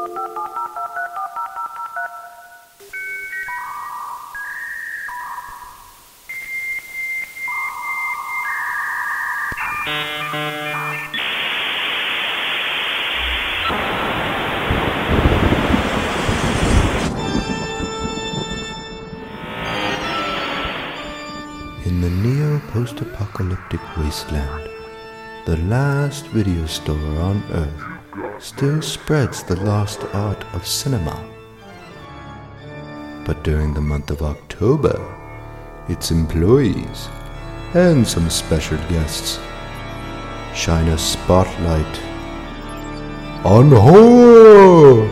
In the neo-post-apocalyptic wasteland, the last video store on Earth still spreads the lost art of cinema. But during the month of October, its employees and some special guests shine a spotlight on horror.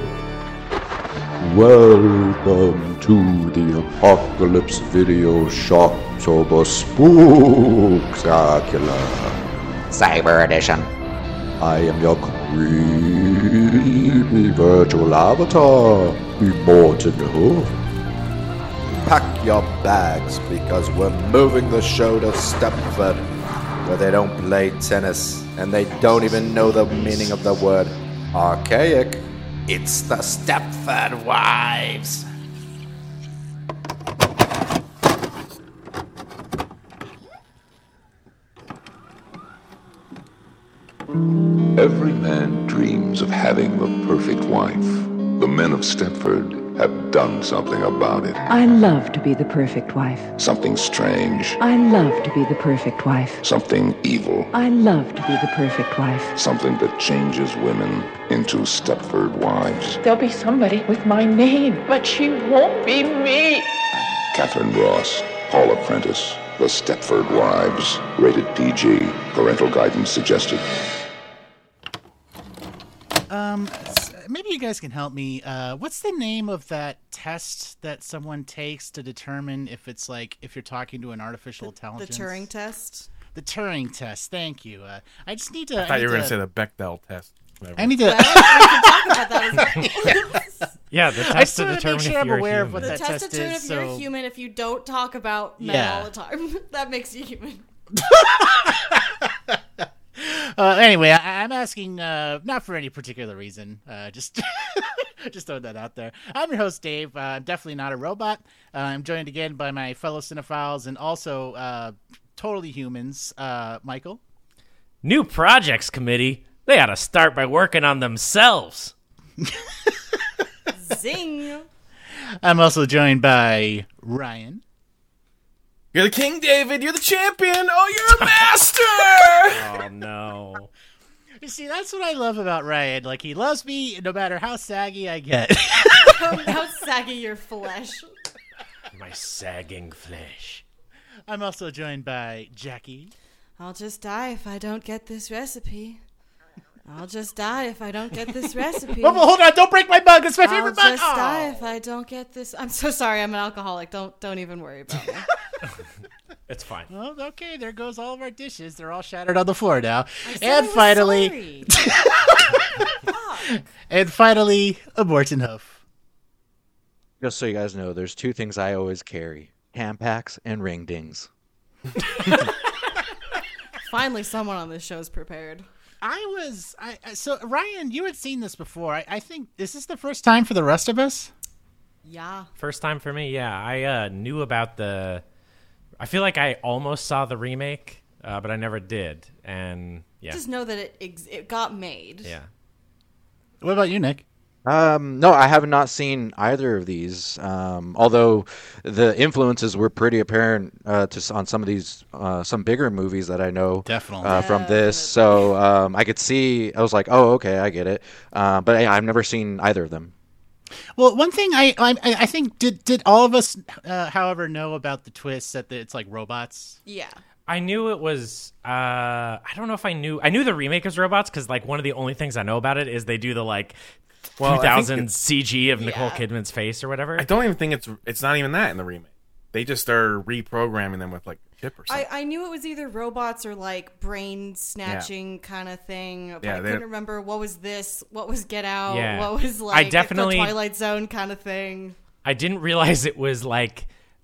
Welcome to the Apocalypse Video Shocktober Spooktacular Cyber Edition. I am your creepy virtual avatar, Immortan Hoof. Pack your bags because we're moving the show to Stepford, where they don't play tennis and they don't even know the meaning of the word archaic. It's the Stepford Wives. Every man dreams of having the perfect wife. The men of Stepford have done something about it. I love to be the perfect wife. Something strange. I love to be the perfect wife. Something evil. I love to be the perfect wife. Something that changes women into Stepford wives. There'll be somebody with my name, but she won't be me. Catherine Ross, Paula Prentice, The Stepford Wives. Rated PG. Parental guidance suggested. Maybe you guys can help me. What's the name of that test that someone takes to determine if it's like if you're talking to an artificial intelligence? The Turing test. The Turing test. Thank you. I just need to. I thought you were going to say the Bechdel test. Whatever. I need to. Well, we can talk about that as well. Yeah, the test to I determine make sure if I'm you're aware human. of what The that test test to determine is. if you're a human if you don't talk about men all the time. That makes you human. Anyway, I'm asking not for any particular reason. Just just throwing that out there. I'm your host, Dave. I'm definitely not a robot. I'm joined again by my fellow cinephiles and also totally humans. Michael. New projects committee. They ought to start by working on themselves. Zing. I'm also joined by Ryan. You're the king, David. You're the champion. Oh, you're a master. Oh, no. You see, that's what I love about Ryan. Like, he loves me no matter how saggy I get. How saggy your flesh. My sagging flesh. I'm also joined by Jackie. I'll just die if I don't get this recipe. I'll just die if I don't get this recipe. Oh, hold on. Don't break my mug. It's my favorite mug. I'll just die if I don't get this. I'm so sorry. I'm an alcoholic. Don't even worry about me. It's fine. Well, okay, there goes all of our dishes. They're all shattered on the floor now. And finally, and finally, a Morton Hoof. Just so you guys know, there's two things I always carry: Tampax and ring dings. Finally, someone on this show's prepared. So Ryan, you had seen this before. I think, is this the first time for the rest of us? Yeah. First time for me, yeah. I knew about I feel like I almost saw the remake, but I never did. And yeah. Just know that it got made. Yeah. What about you, Nick? No, I have not seen either of these. Although the influences were pretty apparent on some of these some bigger movies that I know Definitely. from this. So I could see. I was like, oh, okay, I get it. But I've never seen either of them. Well, one thing I think did all of us, however, know about the twist that it's like robots? Yeah. I knew it was. I don't know if I knew. I knew the remake was robots because like one of the only things I know about it is they do the like 2000 CG of Nicole Kidman's face or whatever. I don't even think it's not even that in the remake. They just are reprogramming them with like a chip or something. I knew it was either robots or like brain snatching kind of thing. But I couldn't remember what was this, what was Get Out, what was like the Twilight Zone kind of thing. I didn't realize it was like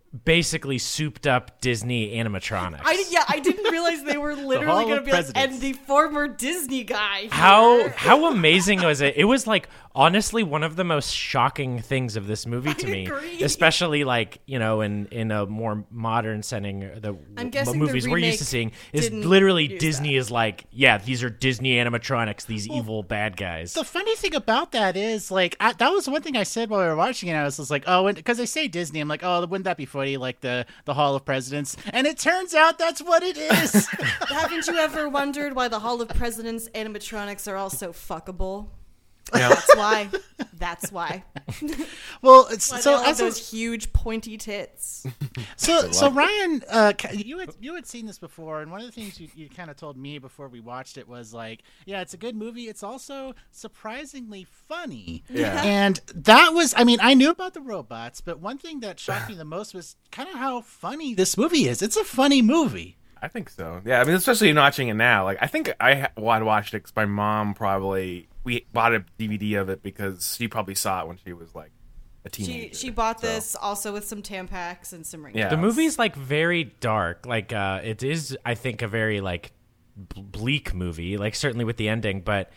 basically souped up Disney animatronics. I didn't realize they were literally going to be like, and the former Disney guy. Here. How amazing was it? It was like honestly one of the most shocking things of this movie to me, especially like in a more modern setting. The movies we're used to seeing is literally Disney is like, yeah, these are Disney animatronics, these evil bad guys. The funny thing about that is like that was one thing I said while we were watching it. I was just like, oh, because they say Disney, I'm like, oh, wouldn't that be funny? Like the Hall of Presidents, and it turns out that's what it is. Haven't you ever wondered why the Hall of Presidents animatronics are all so fuckable? Yeah. That's why. Well, so as those huge pointy tits. So Ryan, you had seen this before, and one of the things you kind of told me before we watched it was like, yeah, it's a good movie. It's also surprisingly funny. Yeah. And that was, I mean, I knew about the robots, but one thing that shocked me the most was kind of how funny this movie is. It's a funny movie. I think so. Yeah, I mean, especially watching it now. Like, I think I watched it because my mom we bought a DVD of it because she probably saw it when she was like a teenager. She bought this also with some Tampax and some ringtones. Yeah. The movie's like very dark. Like it is, I think, a very like bleak movie. Like certainly with the ending, but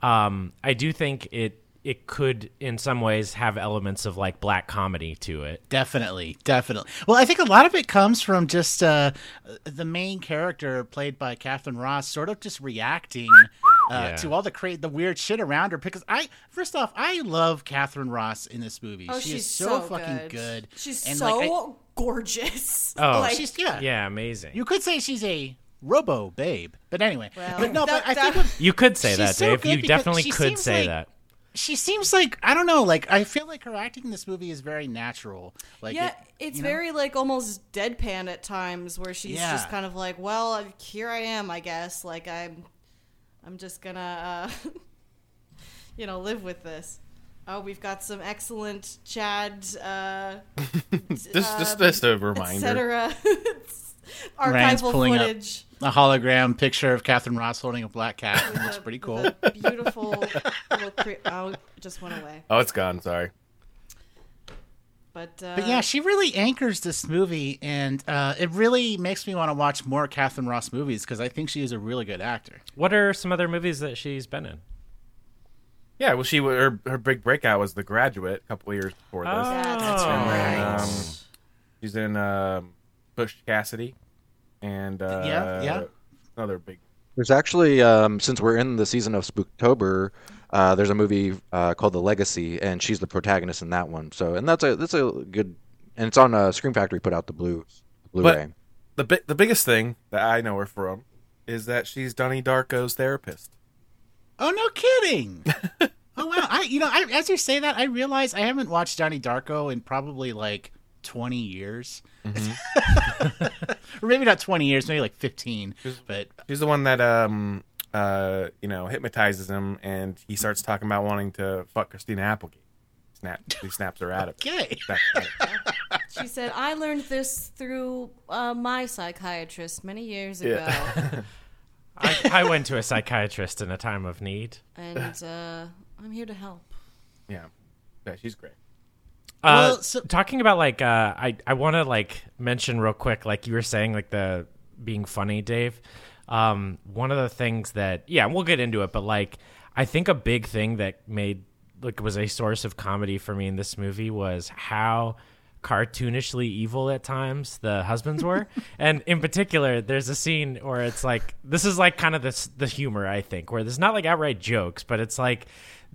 I do think it could in some ways have elements of like black comedy to it. Definitely. Well, I think a lot of it comes from just the main character played by Catherine Ross sort of just reacting to all the weird shit around her. Because first off, I love Catherine Ross in this movie. Oh, she's so fucking good. She's and so gorgeous. Oh, she's amazing. You could say she's a robo babe, but anyway. Well, I think you could say that, so Dave. You definitely could say that. She seems like, I don't know, like I feel like her acting in this movie is very natural. Like it's very like almost deadpan at times, where she's just kind of like, well, here I am, I guess. Like I'm just gonna live with this. Oh, we've got some excellent Chad just a reminder, etc. Archival footage. A hologram picture of Catherine Ross holding a black cat. It looks pretty cool. Beautiful little just went away. Oh, it's gone. Sorry. But yeah, she really anchors this movie, and it really makes me want to watch more Catherine Ross movies because I think she is a really good actor. What are some other movies that she's been in? Yeah, well, her big breakout was The Graduate a couple of years before this. Yeah, that's right. She's in Butch Cassidy, and another big. There's actually, since we're in the season of Spooktober, there's a movie called The Legacy, and she's the protagonist in that one. So, and that's a good, and it's on Scream Factory put out the Blu-ray. But the biggest thing that I know her from is that she's Donnie Darko's therapist. Oh, no kidding! Oh wow! I as you say that, I realize I haven't watched Donnie Darko in probably like 20 years. Mm-hmm. Or maybe not 20 years, maybe like 15. But she's the one that hypnotizes him, and he starts talking about wanting to fuck Christina Applegate. He snaps her out of it. Okay. She said, "I learned this through my psychiatrist many years ago." Yeah. I went to a psychiatrist in a time of need, and I'm here to help. Yeah, she's great. Talking about like, I want to like mention real quick, like you were saying, like the being funny, Dave. One of the things that, we'll get into it, but like, I think a big thing that was a source of comedy for me in this movie was how cartoonishly evil at times the husbands were. And in particular, there's a scene where it's like, this is like kind of the humor, I think, where there's not like outright jokes, but it's like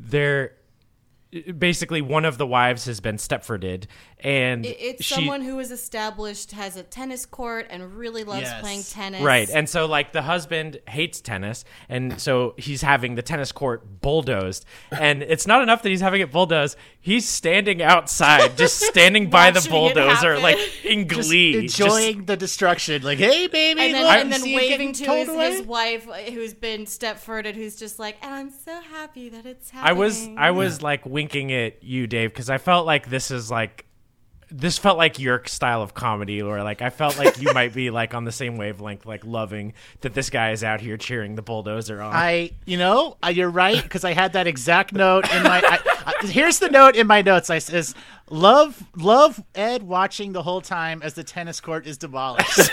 basically one of the wives has been Stepforded, and it's someone who is established, has a tennis court, and really loves playing tennis. Right, and so like the husband hates tennis, and so he's having the tennis court bulldozed, and it's not enough that he's having it bulldozed, he's standing outside, just standing by the bulldozer, like in glee. Just enjoying the destruction, like, hey baby, and then waving to his wife who's been Stepforded, who's just like, and I'm so happy that it's happening. I was like winking at you, Dave, because I felt like this is like this felt like your style of comedy, or like I felt like you might be like on the same wavelength, like loving that this guy is out here cheering the bulldozer on. You're right, because I had that exact note in my. Here's the note in my notes. I says, love Ed watching the whole time as the tennis court is demolished.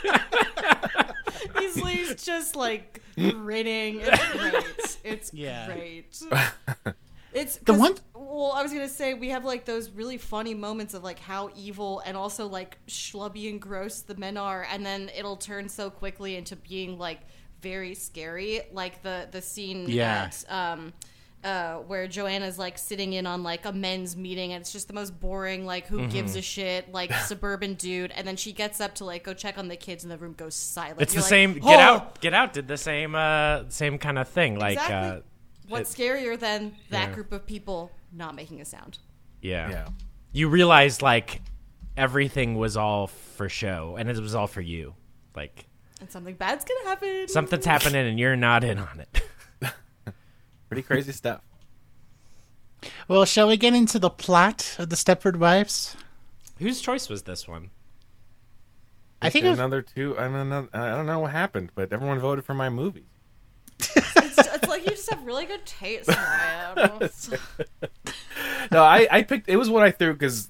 He's just like grinning. It's great. It's great. It's the one. Well, I was gonna say we have like those really funny moments of like how evil and also like schlubby and gross the men are, and then it'll turn so quickly into being like very scary. Like the scene at where Joanna's like sitting in on like a men's meeting, and it's just the most boring, like who gives a shit, like suburban dude, and then she gets up to like go check on the kids, and the room goes silent. It's You're the like, same. Get Out did the same kind of thing. Like, exactly. What's scarier than that group of people not making a sound? Yeah. You realize like everything was all for show, and it was all for you. Like, and something bad's gonna happen. Something's happening, and you're not in on it. Pretty crazy stuff. Well, shall we get into the plot of the Stepford Wives? Whose choice was this one? I think another two. I don't know what happened, but everyone voted for my movie. It's like you just have really good taste. No, I picked. It was what I threw because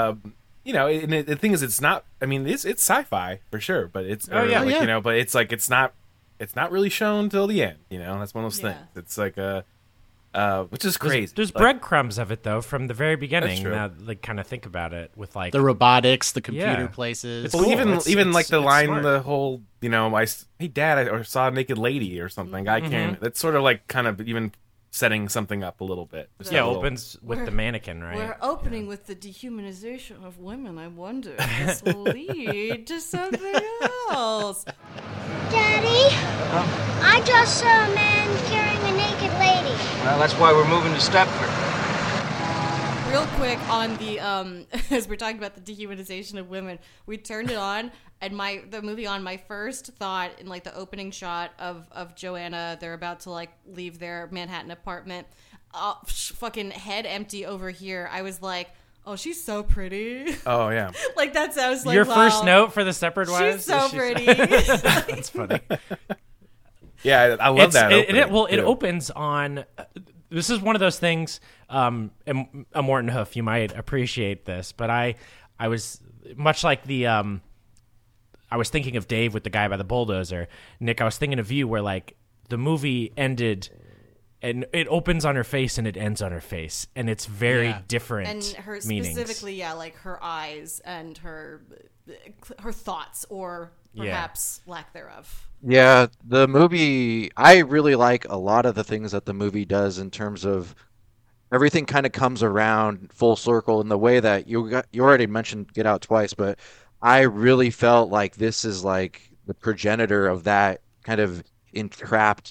the thing is, it's not. I mean, it's sci-fi for sure, but it's but it's like it's not really shown till the end. That's one of those things. It's like which is crazy. There's breadcrumbs of it though from the very beginning. Now, like, kind of think about it with like the robotics, the computer places. Well, cool. even like the line, smart. The whole, hey Dad, I saw a naked lady or something. I can't. It's sort of like kind of even setting something up a little bit. Opens with the mannequin, right? We're opening with the dehumanization of women. I wonder if this will lead to something else. Daddy, I just saw a man carrying a naked lady. Well, that's why we're moving to Stepford. Real quick on the as we're talking about the dehumanization of women, we turned it on, and the movie on, my first thought in like the opening shot of Joanna, they're about to like leave their Manhattan apartment, fucking head empty over here. I was like, oh, she's so pretty. Oh yeah. Like that sounds like your first note for the Stepford Wives. She's so pretty. That's funny. Yeah, I love that. It opens on. This is one of those things. And Morton Hoof, you might appreciate this, but I was much like the. I was thinking of Dave with the guy by the bulldozer. Nick, I was thinking of you, where like the movie ended. And it opens on her face and it ends on her face, and it's very different. And her meanings. Specifically, like her eyes and her thoughts, or perhaps lack thereof. Yeah, the movie. I really like a lot of the things that the movie does in terms of everything kind of comes around full circle in the way that you already mentioned Get Out twice, but I really felt like this is like the progenitor of that kind of entrapped.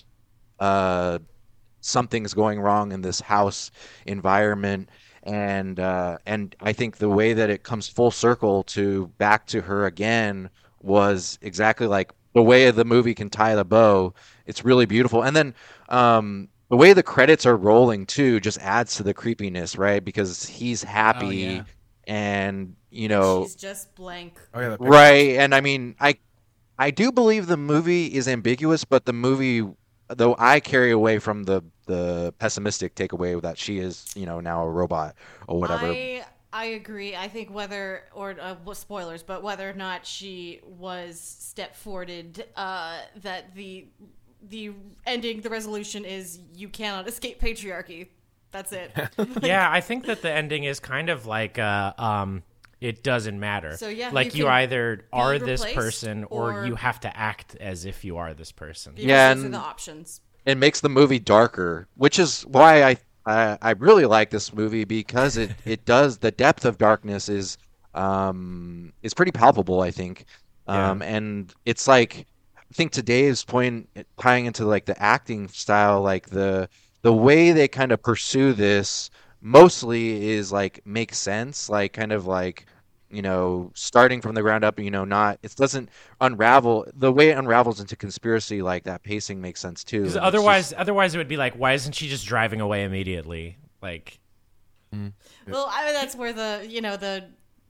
Something's going wrong in this house environment, and I think the way that it comes full circle to back to her again was exactly like the way the movie can tie the bow. It's really beautiful, and then the way the credits are rolling too just adds to the creepiness, right? Because he's happy, and she's just blank. Oh yeah, right. And I mean, I do believe the movie is ambiguous, but the movie. Though I carry away from the pessimistic takeaway that she is, now a robot or whatever. I agree. I think whether or spoilers, but whether or not she was step-forwarded, that the ending, the resolution is you cannot escape patriarchy. That's it. Yeah, I think that the ending is kind of like it doesn't matter. So yeah, like you either are this person or you have to act as if you are this person. Yeah, those are the options. It makes the movie darker, which is why I really like this movie, because it does, the depth of darkness is pretty palpable, I think. And it's like, I think to Dave's point, tying into like the acting style, like the way they kind of pursue this mostly is like makes sense, like kind of like starting from the ground up, not, it doesn't unravel the way it unravels into conspiracy. Like that pacing makes sense too. Because otherwise it would be like, why isn't she just driving away immediately? Like, well, that's where the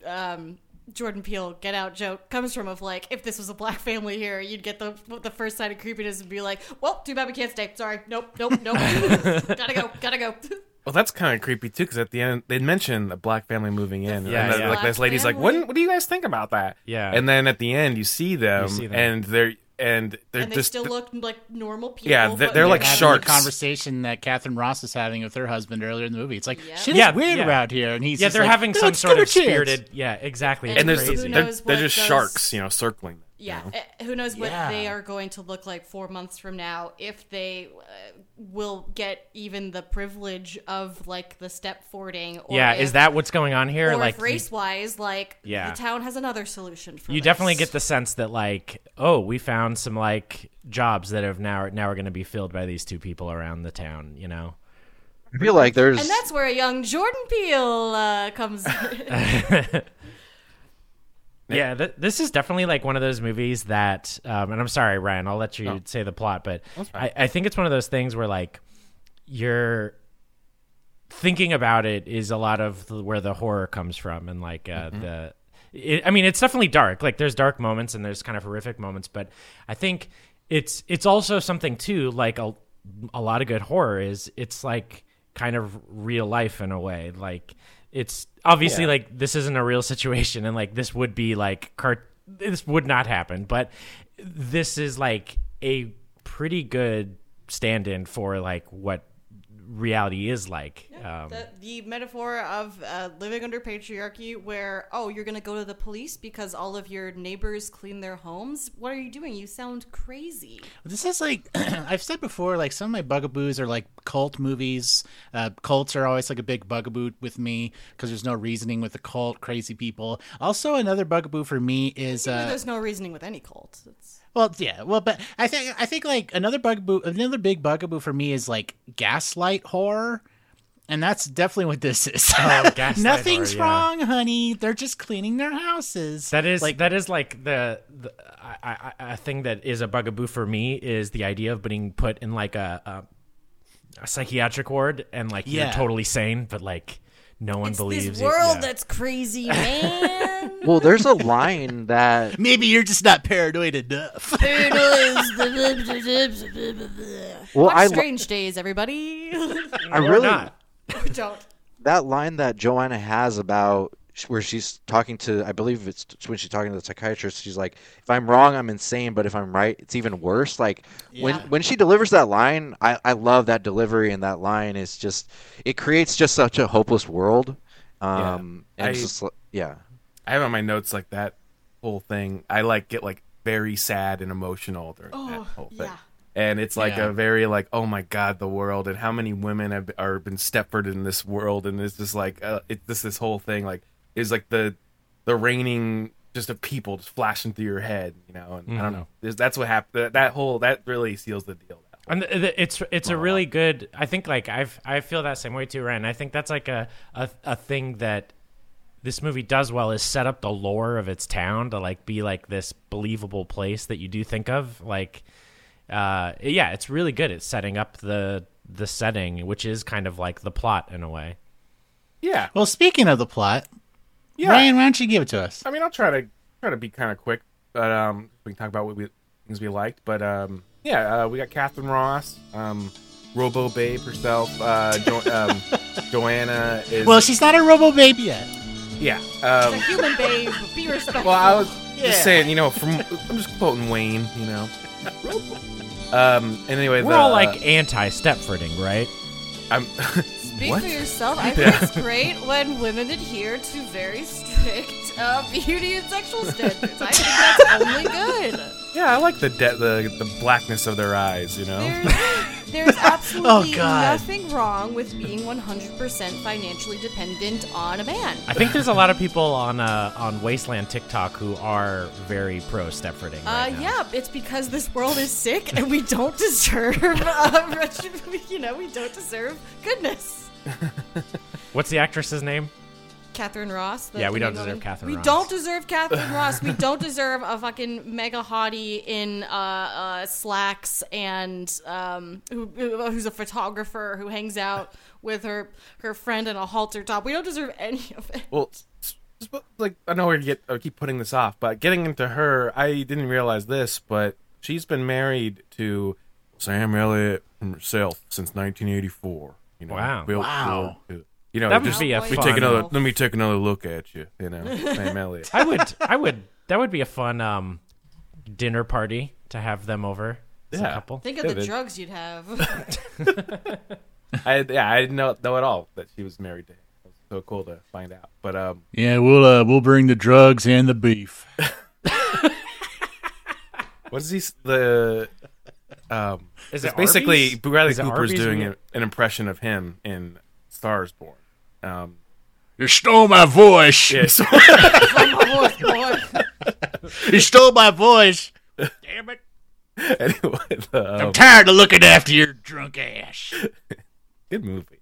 Jordan Peele Get Out joke comes from, of like, if this was a black family here, you'd get the first sign of creepiness and be like, well, too bad we can't stay. Sorry. Nope. Gotta go. Well, that's kind of creepy too, because at the end they mention a black family moving in, yeah. Like this lady's like, "What do you guys think about that?" Yeah, and then at the end you see them. And they just still look like normal people. Yeah, they're like sharks. The conversation that Catherine Ross is having with her husband earlier in the movie. It's like, shit is weird around here, and he's they're like, having some sort of spirited. Yeah, exactly. And they're just sharks, circling. Yeah, who knows what they are going to look like 4 months from now, if they will get even the privilege of like the step-fording. Or is that what's going on here? Or like if race-wise, the town has another solution for you. this. Definitely get the sense that like, oh, we found some like jobs that have now are going to be filled by these two people around the town. I feel like there's, and that's where a young Jordan Peele comes. Yeah, this is definitely like one of those movies that, and I'm sorry, Ryan, I'll let you say the plot, but I think it's one of those things where like you're thinking about it is a lot of where the horror comes from, and like it's definitely dark. Like there's dark moments and there's kind of horrific moments, but I think it's also something too. Like a lot of good horror it's like kind of real life in a way, like. It's obviously like this isn't a real situation, and like this would be like this would not happen, but this is like a pretty good stand-in for like what reality is like. The metaphor of living under patriarchy, where you're gonna go to the police because all of your neighbors clean their homes. What are you doing? You sound crazy. This is like I've said before, like some of my bugaboos are like cult movies. Cults are always like a big bugaboo with me because there's no reasoning with the cult, crazy people. Also, another bugaboo for me is there's no reasoning with any cult. But I think like another big bugaboo for me is like gaslight horror, and that's definitely what this is. Nothing's horror, wrong, honey. They're just cleaning their houses. That is like the thing that is a bugaboo for me is the idea of being put in like a psychiatric ward and like you're totally sane, but like no one believes this world that's crazy, man. Well, there's a line that maybe you're just not paranoid enough. Watch Strange Days, everybody. I really don't. That line that Joanna has about where she's talking to, I believe it's when she's talking to the psychiatrist, she's like, if I'm wrong, I'm insane, but if I'm right, it's even worse. Like when she delivers that line, I love that delivery, and that line is just, it creates just such a hopeless world. I have on my notes like that whole thing. I like get like very sad and emotional during that whole thing. Yeah. And it's like a very like, oh my God, the world, and how many women have been Stepford in this world, and it's just like this whole thing like is like the raining just of people just flashing through your head, and I don't know. That's what happened. That really seals the deal. And it's a really good. I think like I feel that same way too, Ryan. I think that's like a thing that this movie does well, is set up the lore of its town to like be like this believable place that you do think of. Like, it's really good at setting up the setting, which is kind of like the plot in a way. Yeah. Well, speaking of the plot, Ryan, why don't you give it to us? I mean, I'll try to be kind of quick, but we can talk about things we liked. But we got Catherine Ross, Robo Babe herself. Joanna is. Well, she's not a Robo Babe yet. Yeah, she's a human babe. Be respectful. Well, I was just saying, I'm just quoting Wayne, Anyway, we're all like anti-Stepfording, right? Speak for yourself. I think it's great when women adhere to very strict beauty and sexual standards. I think that's only good. Yeah, I like the blackness of their eyes. There's absolutely nothing wrong with being 100% financially dependent on a man. I think there's a lot of people on Wasteland TikTok who are very pro Stepfording. Right now. Yeah, it's because this world is sick and we don't deserve we don't deserve goodness. What's the actress's name? Catherine Ross. We don't deserve Catherine Ross. We don't deserve Catherine Ross. We don't deserve a fucking mega hottie in slacks and who's a photographer who hangs out with her friend in a halter top. We don't deserve any of it. Well, like I know I keep putting this off, but getting into her, I didn't realize this, but she's been married to Sam Elliott himself since 1984. You know, wow. Wow. You know, that just would be a fun. let me take another look at you. You know, Sam Elliott. That would be a fun dinner party to have them over as a couple. Think of the drugs you'd have. I didn't know at all that she was married to him. It was so cool to find out. But yeah, we'll bring the drugs and the beef. What is he? Is it basically Arby's? Bradley Is it Cooper's Arby's doing an impression of him in Stars Born. You stole my voice. Yes. You stole my voice. Damn it. Anyway, I'm tired of looking after your drunk ass. Good movie.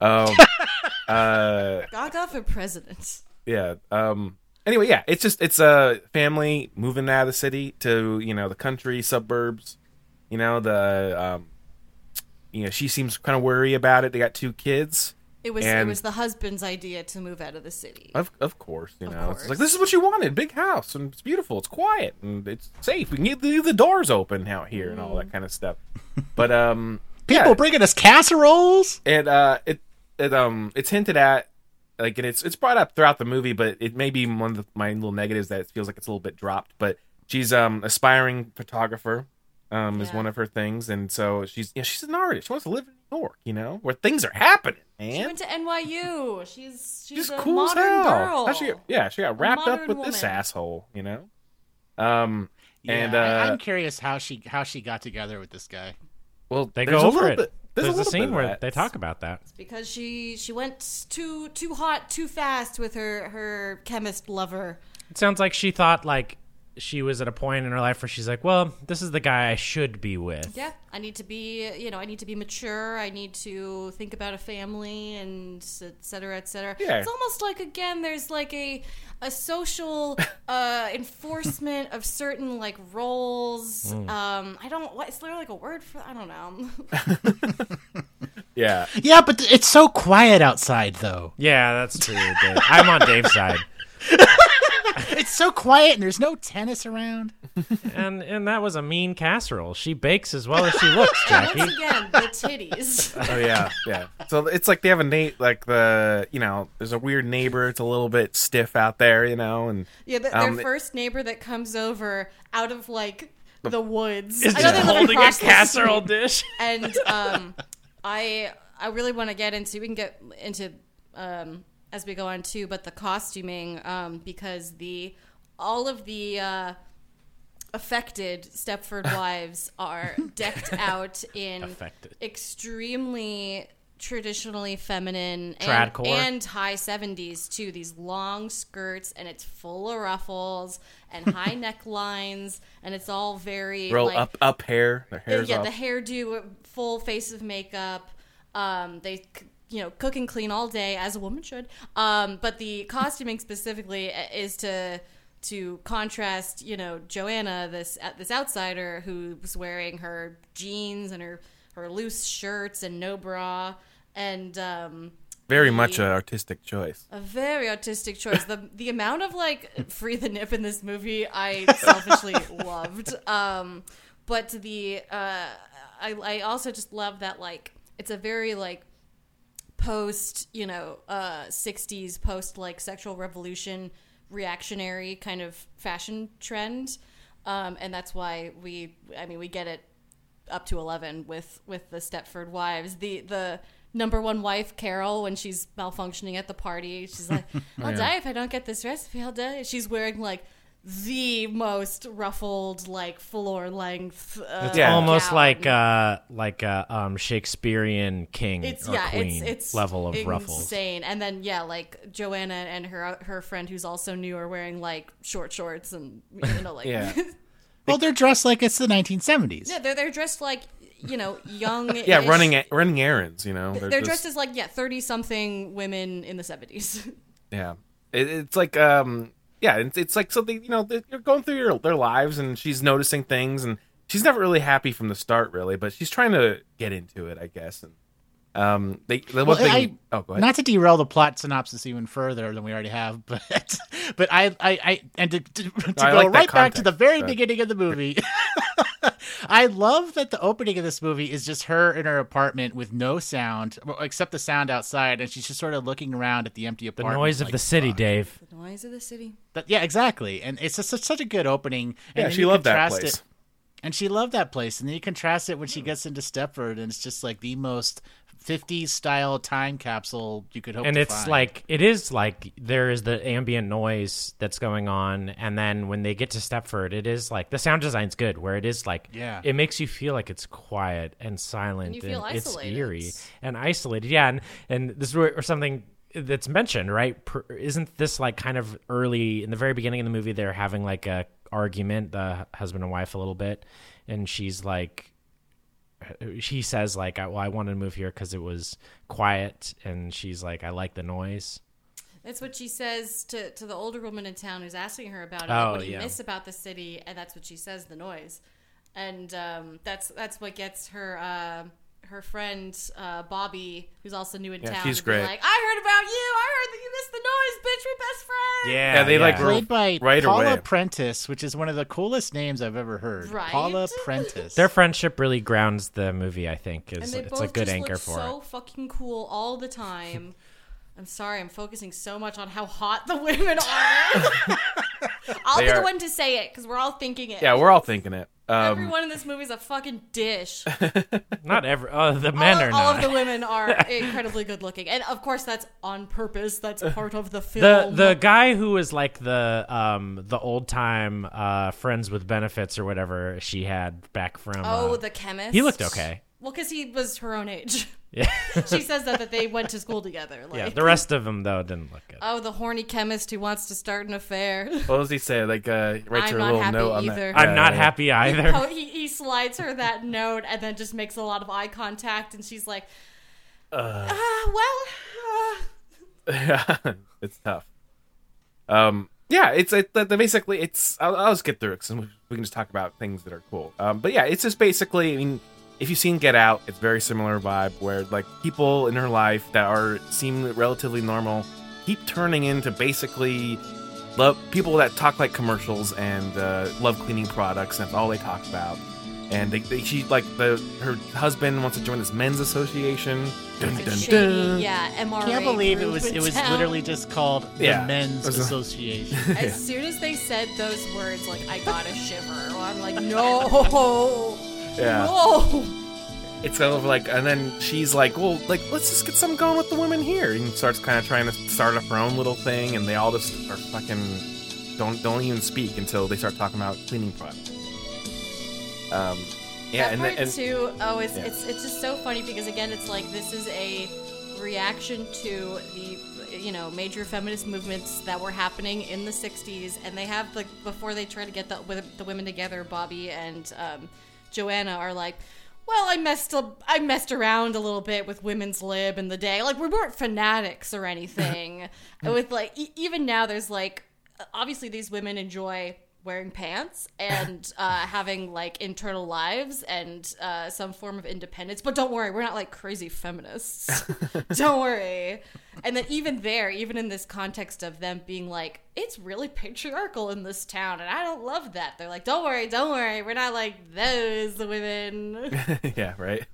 Gaga for president. Yeah. Anyway, yeah, it's a family moving out of the city to, the country, suburbs. She seems kind of worried about it. They got 2 kids. It was the husband's idea to move out of the city. Of course, It's like, this is what you wanted, big house, and it's beautiful, it's quiet, and it's safe. We can leave the doors open out here and all that kind of stuff. But people bringing us casseroles, and it's hinted at, like, and it's brought up throughout the movie, but it may be one of my little negatives that it feels like it's a little bit dropped. But she's aspiring photographer. Is one of her things, and so she's an artist. She wants to live in New York, where things are happening. Man, she went to NYU. She's a cool modern as hell. girl. She got wrapped up with woman. this asshole. I'm curious how she got together with this guy. Well, they go over it. There's a scene where they talk about that. It's because she went too hot too fast with her chemist lover. It sounds like she thought like she was at a point in her life where she's like, well, this is the guy I should be with. Yeah, I need to be mature. I need to think about a family and et cetera, et cetera. Yeah. It's almost like, again, there's like a social enforcement of certain like roles. Is there like a word for? I don't know. Yeah. Yeah, but it's so quiet outside, though. Yeah, that's true, Dave. I'm on Dave's side. It's so quiet and there's no tennis around. And that was a mean casserole. She bakes as well as she looks, Jackie. Once again, the titties. Oh yeah. So it's like they have there's a weird neighbor. It's a little bit stiff out there, and yeah, their first neighbor that comes over out of like the woods is just holding a casserole dish. And I really want to get into. We can get into. As we go on too, but the costuming, because all of the affected Stepford wives are decked out in extremely traditionally feminine and high 70s too. These long skirts, and it's full of ruffles and high necklines, and it's all very real up hair. Their hair's up. The hairdo, full face of makeup. They cook and clean all day, as a woman should. But the costuming specifically is to contrast, Joanna, this outsider who's wearing her jeans and her loose shirts and no bra, and very much an artistic choice. A very artistic choice. The amount of like free the nip in this movie, I selfishly loved. But I also just love that like it's a very like post 60s post like sexual revolution reactionary kind of fashion trend, and that's why we get it up to 11 with the Stepford wives. The number one wife, Carol, when she's malfunctioning at the party, she's like, I'll die if I don't get this recipe. I'll die. She's wearing like the most ruffled, like floor length. It's almost gown. like a Shakespearean king or queen it's level of insane. ruffles. Insane. And then like Joanna and her friend who's also new are wearing like short shorts and like. Yeah. Well, they're dressed like it's the 1970s. Yeah, they're dressed like young. Yeah, running errands. They're dressed as like 30-something women in the 70s. Yeah, it's like Yeah, it's like something, they're going through their lives, and she's noticing things, and she's never really happy from the start, really, but she's trying to get into it, I guess. And Go ahead. Not to derail the plot synopsis even further than we already have, but to go right back to the very beginning of the movie. I love that the opening of this movie is just her in her apartment with no sound except the sound outside, and she's just sort of looking around at the empty apartment. The noise of the city, Dave. The noise of the city. Yeah, exactly. And it's just such a good opening. Yeah, she loved that place. And she loved that place. And then you contrast it when she gets into Stepford, and it's just like the most 50s style time capsule you could hope to find. And it's like, it is like there is the ambient noise that's going on. And then when they get to Stepford, it is like the sound design's good, where it is like, it makes you feel like it's quiet and silent. And you feel isolated. It's eerie and isolated. Yeah. And this is where something that's mentioned, right? Isn't this like kind of early in the very beginning of the movie? They're having like a argument, the husband and wife, a little bit, and she's like, he says like, well, I wanted to move here because it was quiet, and she's like, I like the noise. That's what she says to the older woman in town who's asking her about it. Like, what do you miss about the city? And that's what she says, the noise. And that's what gets her friend Bobby, who's also new in town. She's great. Like, I heard about you. I heard that you missed the noise, bitch. We're best friends. Yeah, they like played by right Paula away. Prentice, which is one of the coolest names I've ever heard. Right? Paula Prentice. Their friendship really grounds the movie, I think. And they It's both a good just anchor look for so it. fucking cool all the time. I'm sorry, I'm focusing so much on how hot the women are. I'll be the one to say it, because we're all thinking it. Yeah, we're all thinking it. Everyone in this movie is a fucking dish. Not every. The men are not. All of the women are incredibly good looking, and of course that's on purpose. That's part of the film. The guy who was like the old time friends with benefits or whatever she had back from. The chemist. He looked okay. Well, because he was her own age. Yeah. She says that they went to school together. Like. Yeah, the rest of them though didn't look good. Oh, the horny chemist who wants to start an affair. What does he say? Like, writes I'm her a not little happy note on either. that. I'm not happy either. He slides her that note and then just makes a lot of eye contact, and she's like, Yeah, it's tough. Yeah, it's basically it's. I'll just get through it because we can just talk about things that are cool. But yeah, it's just basically. I mean, if you've seen Get Out, it's very similar vibe where like people in her life that seem relatively normal keep turning into basically people that talk like commercials and love cleaning products. And that's all they talk about. And her husband wants to join this men's association. Dun, dun, dun. Yeah, MRA. I can't believe it was town. literally just called the Men's Association. As soon as they said those words, like, I got a shiver. I'm like, no. Yeah. No. It's kind of like, and then she's like, well, like, let's just get something going with the women here. And starts kind of trying to start up her own little thing, and they all just are fucking don't even speak until they start talking about cleaning products. That part too. Oh, it's just so funny because again, it's like this is a reaction to the major feminist movements that were happening in the 60s, and they have like before they try to get the women together, Bobby and Joanna are like, well, I messed around a little bit with women's lib in the day. Like, we weren't fanatics or anything. With like even now, there's like obviously these women enjoy wearing pants and having like internal lives and some form of independence, but don't worry, we're not like crazy feminists. Don't worry. And then even in this context of them being like, it's really patriarchal in this town and I don't love that, they're like, don't worry, we're not like those women. Yeah, right.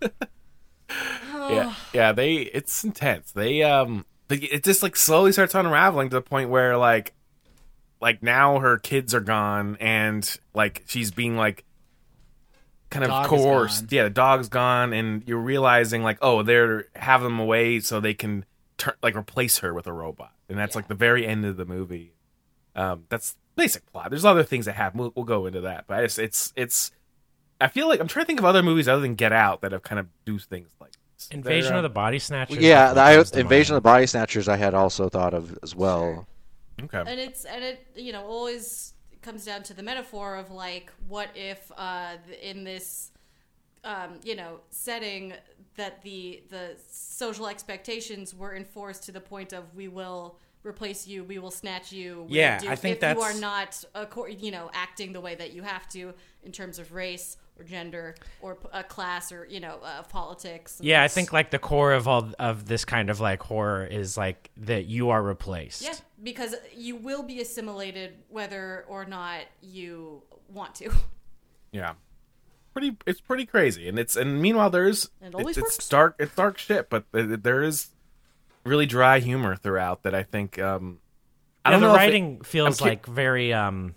yeah it's intense. It just like slowly starts unraveling to the point where like now her kids are gone and like she's being like kind of coerced. Yeah, the dog's gone, and you're realizing like, oh, they're having them away so they can replace her with a robot, and that's like the very end of the movie. That's basic plot. There's other things that happen. We'll go into that, but it's. I feel like I'm trying to think of other movies other than Get Out that have kind of do things like this. Invasion of the Body Snatchers. Yeah, Invasion of the Body Snatchers I had also thought of as well. Sure. Okay. And it always comes down to the metaphor of like, what if in this setting that the social expectations were enforced to the point of we will replace you, we will snatch you. I think if that's... you are not acting the way that you have to in terms of race or gender or class or politics. Yeah, I think like the core of all of this kind of like horror is like that you are replaced. Yeah, because you will be assimilated whether or not you want to. Yeah. It's pretty crazy, and meanwhile it's dark shit, but there is really dry humor throughout that I think I don't know. The writing feels like very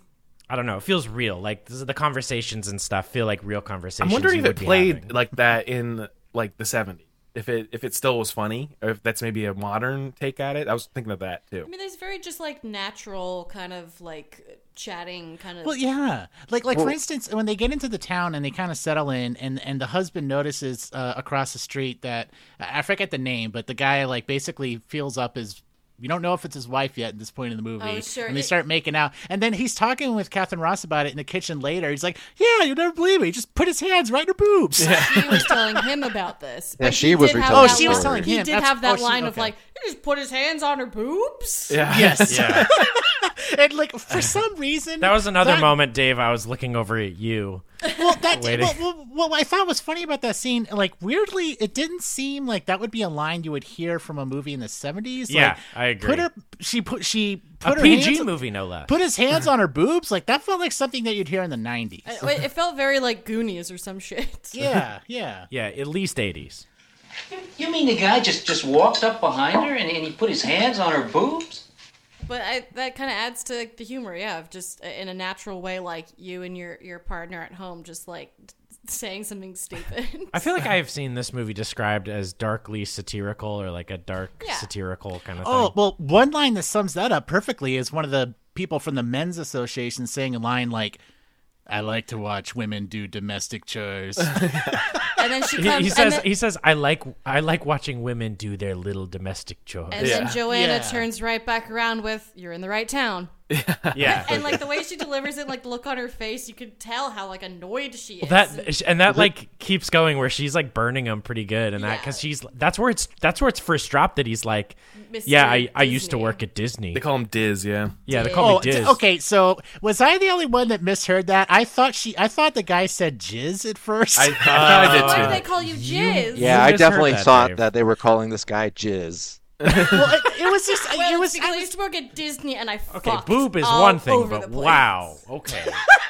I don't know, it feels real. Like the conversations and stuff feel like real conversations. I'm wondering if it played like that in like the 70s. If it still was funny, or if that's maybe a modern take at it. I was thinking of that too. I mean, there's very just like natural kind of like chatting kind of. Well, yeah, like for instance, when they get into the town and they kind of settle in, and the husband notices across the street that I forget the name, but the guy like basically feels up his. You don't know if it's his wife yet at this point in the movie. Oh, sure. And they start making out. And then he's talking with Catherine Ross about it in the kitchen later. He's like, yeah, you'll never believe it. He just put his hands right in her boobs. Yeah. She was telling him about this. Yeah, she was retelling. Oh, she was telling him. He did have that line of like, he just put his hands on her boobs? Yeah. Yes. Yeah. And like, for some reason. That was another moment, Dave, I was looking over at you. Well, what I thought was funny about that scene, like weirdly, it didn't seem like that would be a line you would hear from a movie in the 70s. Yeah, like, I agree. She put a her PG hands, movie, no less. Put his hands on her boobs. Like that felt like something that you'd hear in the 90s. It felt very like Goonies or some shit. Yeah. Yeah, at least 80s. You mean the guy just walked up behind her and he put his hands on her boobs? But that kind of adds to the humor, yeah, of just in a natural way, like you and your partner at home just like saying something stupid. I feel like I've seen this movie described as darkly satirical or like a dark satirical kind of thing. Oh, well, one line that sums that up perfectly is one of the people from the Men's Association saying a line like, I like to watch women do domestic chores. And then she comes, he says I like watching women do their little domestic chores. And then Joanna turns right back around with, you're in the right town. Yeah. And like the way she delivers it, like the look on her face, you could tell how like annoyed she is. That like keeps going where she's like burning him pretty good, and that because that's where it's first dropped that he's like, Mr. I used to work at Disney. They call him Diz, yeah. Yeah, they call me Diz. Okay, so was I the only one that misheard that? I thought the guy said jizz at first. I thought I did too. Why do they call you Jizz? Yeah, I definitely thought that they were calling this guy Jizz. Well, it was just I used to work at Disney and I fucked boob is all one thing, over but the place. wow, okay.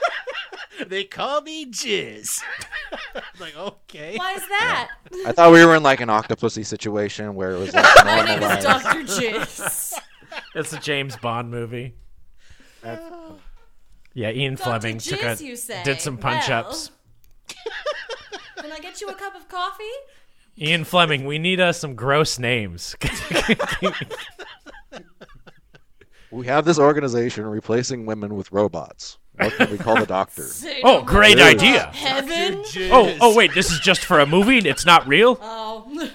They call me Jizz. Like, okay. Why is that? I thought we were in like an Octopussy situation where it was like My name normal. is Dr. Jizz. It's a James Bond movie. Yeah, Ian Dr. Fleming Jizz, you say? did some punch-ups. Can I get you a cup of coffee? Ian Fleming, we need some gross names. We have this organization replacing women with robots. What can we call the doctor? Oh, great idea. Heaven? Oh, wait, this is just for a movie? It's not real? Oh.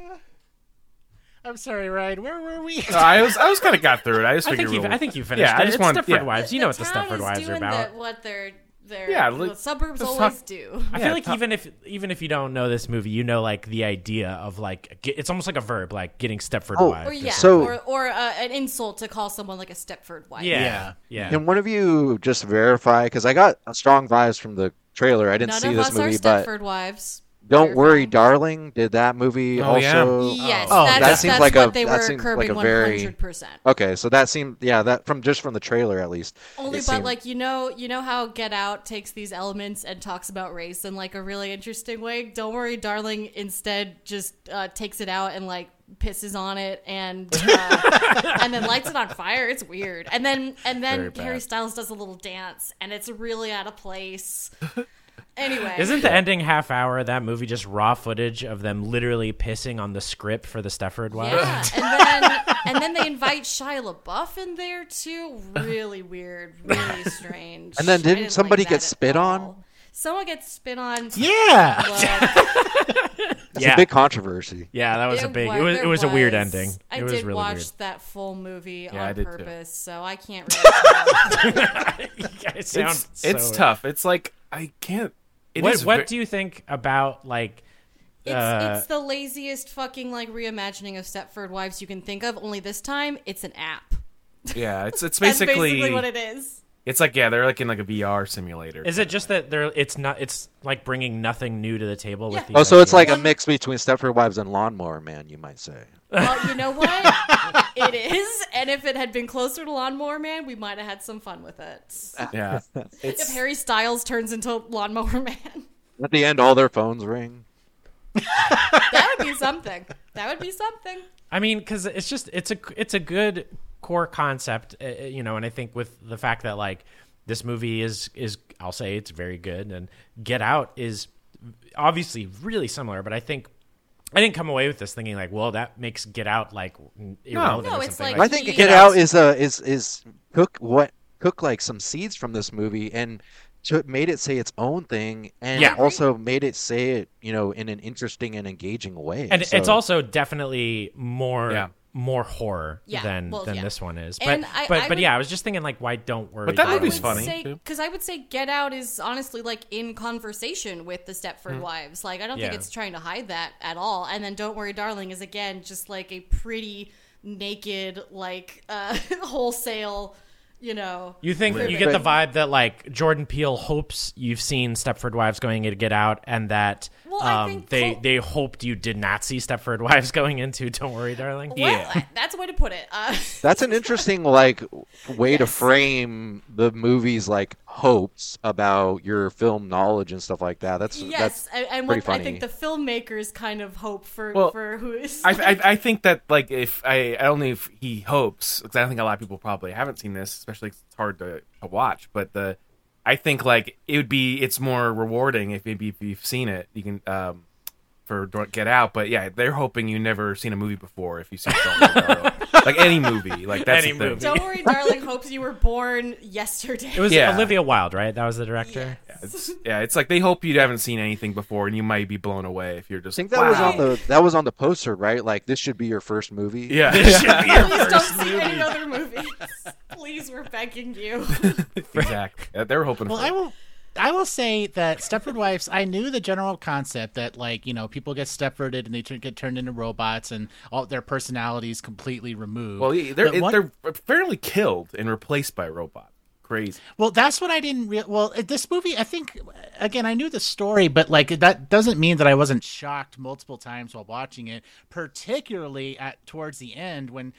I'm sorry, Ryan. Where were we? I was kind of got through it. I just figured. I think you finished. Yeah, it. I just it's want Stepford Wives. You know what the town Stepford is Wives are doing about. what their the suburbs just always do. I feel like even if you don't know this movie, you know like the idea of like it's almost like a verb, like getting Stepford Wives. Or yeah, So- or an insult to call someone like a Stepford wife. Yeah. Can one of you just verify? Because I got strong vibes from the trailer. I didn't None see of this us movie, are but Stepford wives. Don't Worry, Darling. Did that movie also? Yes, that seems that's like what a they that were seems curbing like a very 100%. Okay, so that seemed that from the trailer at least. Only, it but seemed- like you know how Get Out takes these elements and talks about race in like a really interesting way. Don't Worry, Darling instead just takes it out and like pisses on it and then lights it on fire. It's weird. And then Harry Styles does a little dance and it's really out of place. Anyway, isn't the ending half hour of that movie just raw footage of them literally pissing on the script for the Stepford Wives? Yeah, and then they invite Shia LaBeouf in there too. Really weird, really strange. And then didn't somebody get spit on? Someone gets spit on. Yeah. It's a big controversy. Yeah, that was a big. It was a weird ending. I It was did really watch weird. that full movie I on did too. purpose, so I can't really tell. It's tough. It's like I can't. What do you think about like? It's the laziest fucking like reimagining of Stepford Wives you can think of. Only this time, it's an app. Yeah, it's That's basically basically what it is. It's like they're like in like a VR simulator. Is it just that it's like bringing nothing new to the table with these so ideas? it's like a mix between Stepford Wives and Lawnmower Man, you might say. Well, you know what? It is, and if it had been closer to Lawnmower Man, we might have had some fun with it. Yeah. If Harry Styles turns into Lawnmower Man. At the end, all their phones ring. That would be something. I mean, because it's a good core concept, and I think with the fact that like this movie is I'll say it's very good, and Get Out is obviously really similar, but I think I didn't come away with this thinking like, well, that makes Get Out like irrelevant or something. Like I think Get Out is took like some seeds from this movie and made it say its own thing, and also made it say it, in an interesting and engaging way. And it's also definitely more horror than this one is. But I was just thinking like, why don't worry? But that movie's funny because I would say Get Out is honestly like in conversation with the Stepford Wives. Like I don't think it's trying to hide that at all. And then Don't Worry, Darling is again just like a pretty naked like wholesale. You think you get the vibe that like Jordan Peele hopes you've seen Stepford Wives going into Get Out, and that they hoped you did not see Stepford Wives going into Don't Worry, Darling. Well, that's a way to put it. That's an interesting like way to frame the movie's like hopes about your film knowledge and stuff like that. That's and pretty what funny. I think the filmmakers kind of hope for who is. I think that like if only if he hopes, because I think a lot of people probably haven't seen this, especially 'cause it's hard to watch. But I think like it's more rewarding if you've seen it, you can for Get Out. But yeah, they're hoping you never seen a movie before if you see Don't Worry, Darling. Like any movie, like that's any movie. Don't Worry, Darling hopes you were born yesterday. It was Olivia Wilde, right? That was the director. Yes. It's like they hope you haven't seen anything before, and you might be blown away if you're just. I think that was on the poster, right? Like this should be your first movie. Yeah, this should be your Please first don't see movie. any other movies. Please, we're begging you. Exactly. They were hoping. Well, I will say that Stepford Wives, I knew the general concept that, like, people get Stepforded and they get turned into robots and all their personalities completely removed. Well, they're fairly killed and replaced by robots. Crazy. Well, that's what I didn't well, this movie, I think, again, I knew the story, but like that doesn't mean that I wasn't shocked multiple times while watching it, particularly towards the end when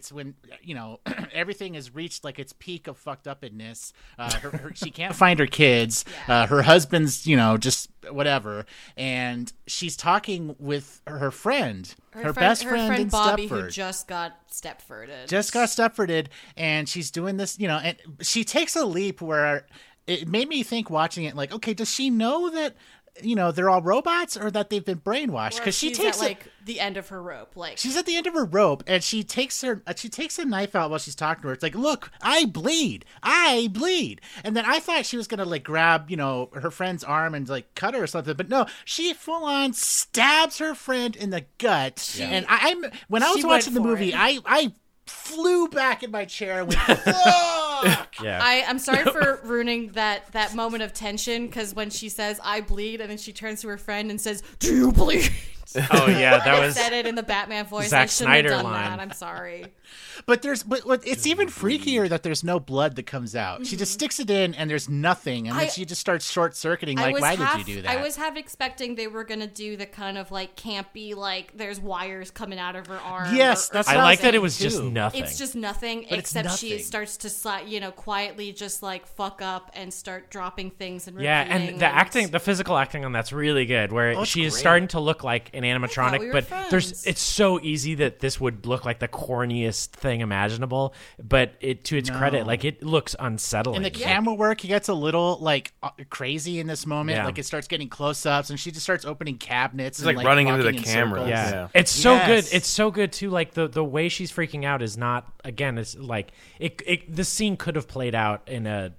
everything has reached like its peak of fucked upness. She can't find her kids. Her husband's, just whatever, and she's talking with her friend. Her best friend in Bobby, Stepford. who just got Stepforded. And she's doing this, and she takes a leap where it made me think watching it, like, okay, does she know that, they're all robots or that they've been brainwashed? Because she's at like the end of her rope. Like she's at the end of her rope, and she takes a knife out while she's talking to her. It's like, look, I bleed. And then I thought she was gonna like grab, her friend's arm and like cut her or something, but no, she full on stabs her friend in the gut. Yeah. And when I was watching the movie, I flew back in my chair and went, fuck! Yeah. I'm sorry for ruining that moment of tension, because when she says, I bleed, and then she turns to her friend and says, do you bleed? Oh, yeah, that was... said it in the Batman voice. Zack I shouldn't Snyder have done line. that. I'm sorry. But it's even freakier that there's no blood that comes out. She just sticks it in and there's nothing, and then she just starts short-circuiting. Like, why did you do that? I was half expecting they were going to do the kind of like campy, like there's wires coming out of her arm. Yes, that's I what like that it too. was just nothing. It's just nothing, But it's except she nothing. starts to quietly just like fuck up and start dropping things and Yeah, repeating and the physical acting on that's really good, where she is great. starting to look like an animatronic, we were but friends. it's so easy that this would look like the corniest thing imaginable, but to its credit, like it looks unsettling. And the camera work, he gets a little like crazy in this moment. Yeah. Like it starts getting close-ups, and she just starts opening cabinets. It's and like running into walking the in camera. circles. Yeah. It's so Yes. good. It's so good too. Like the way she's freaking out is not, again, it's like the scene could have played out in a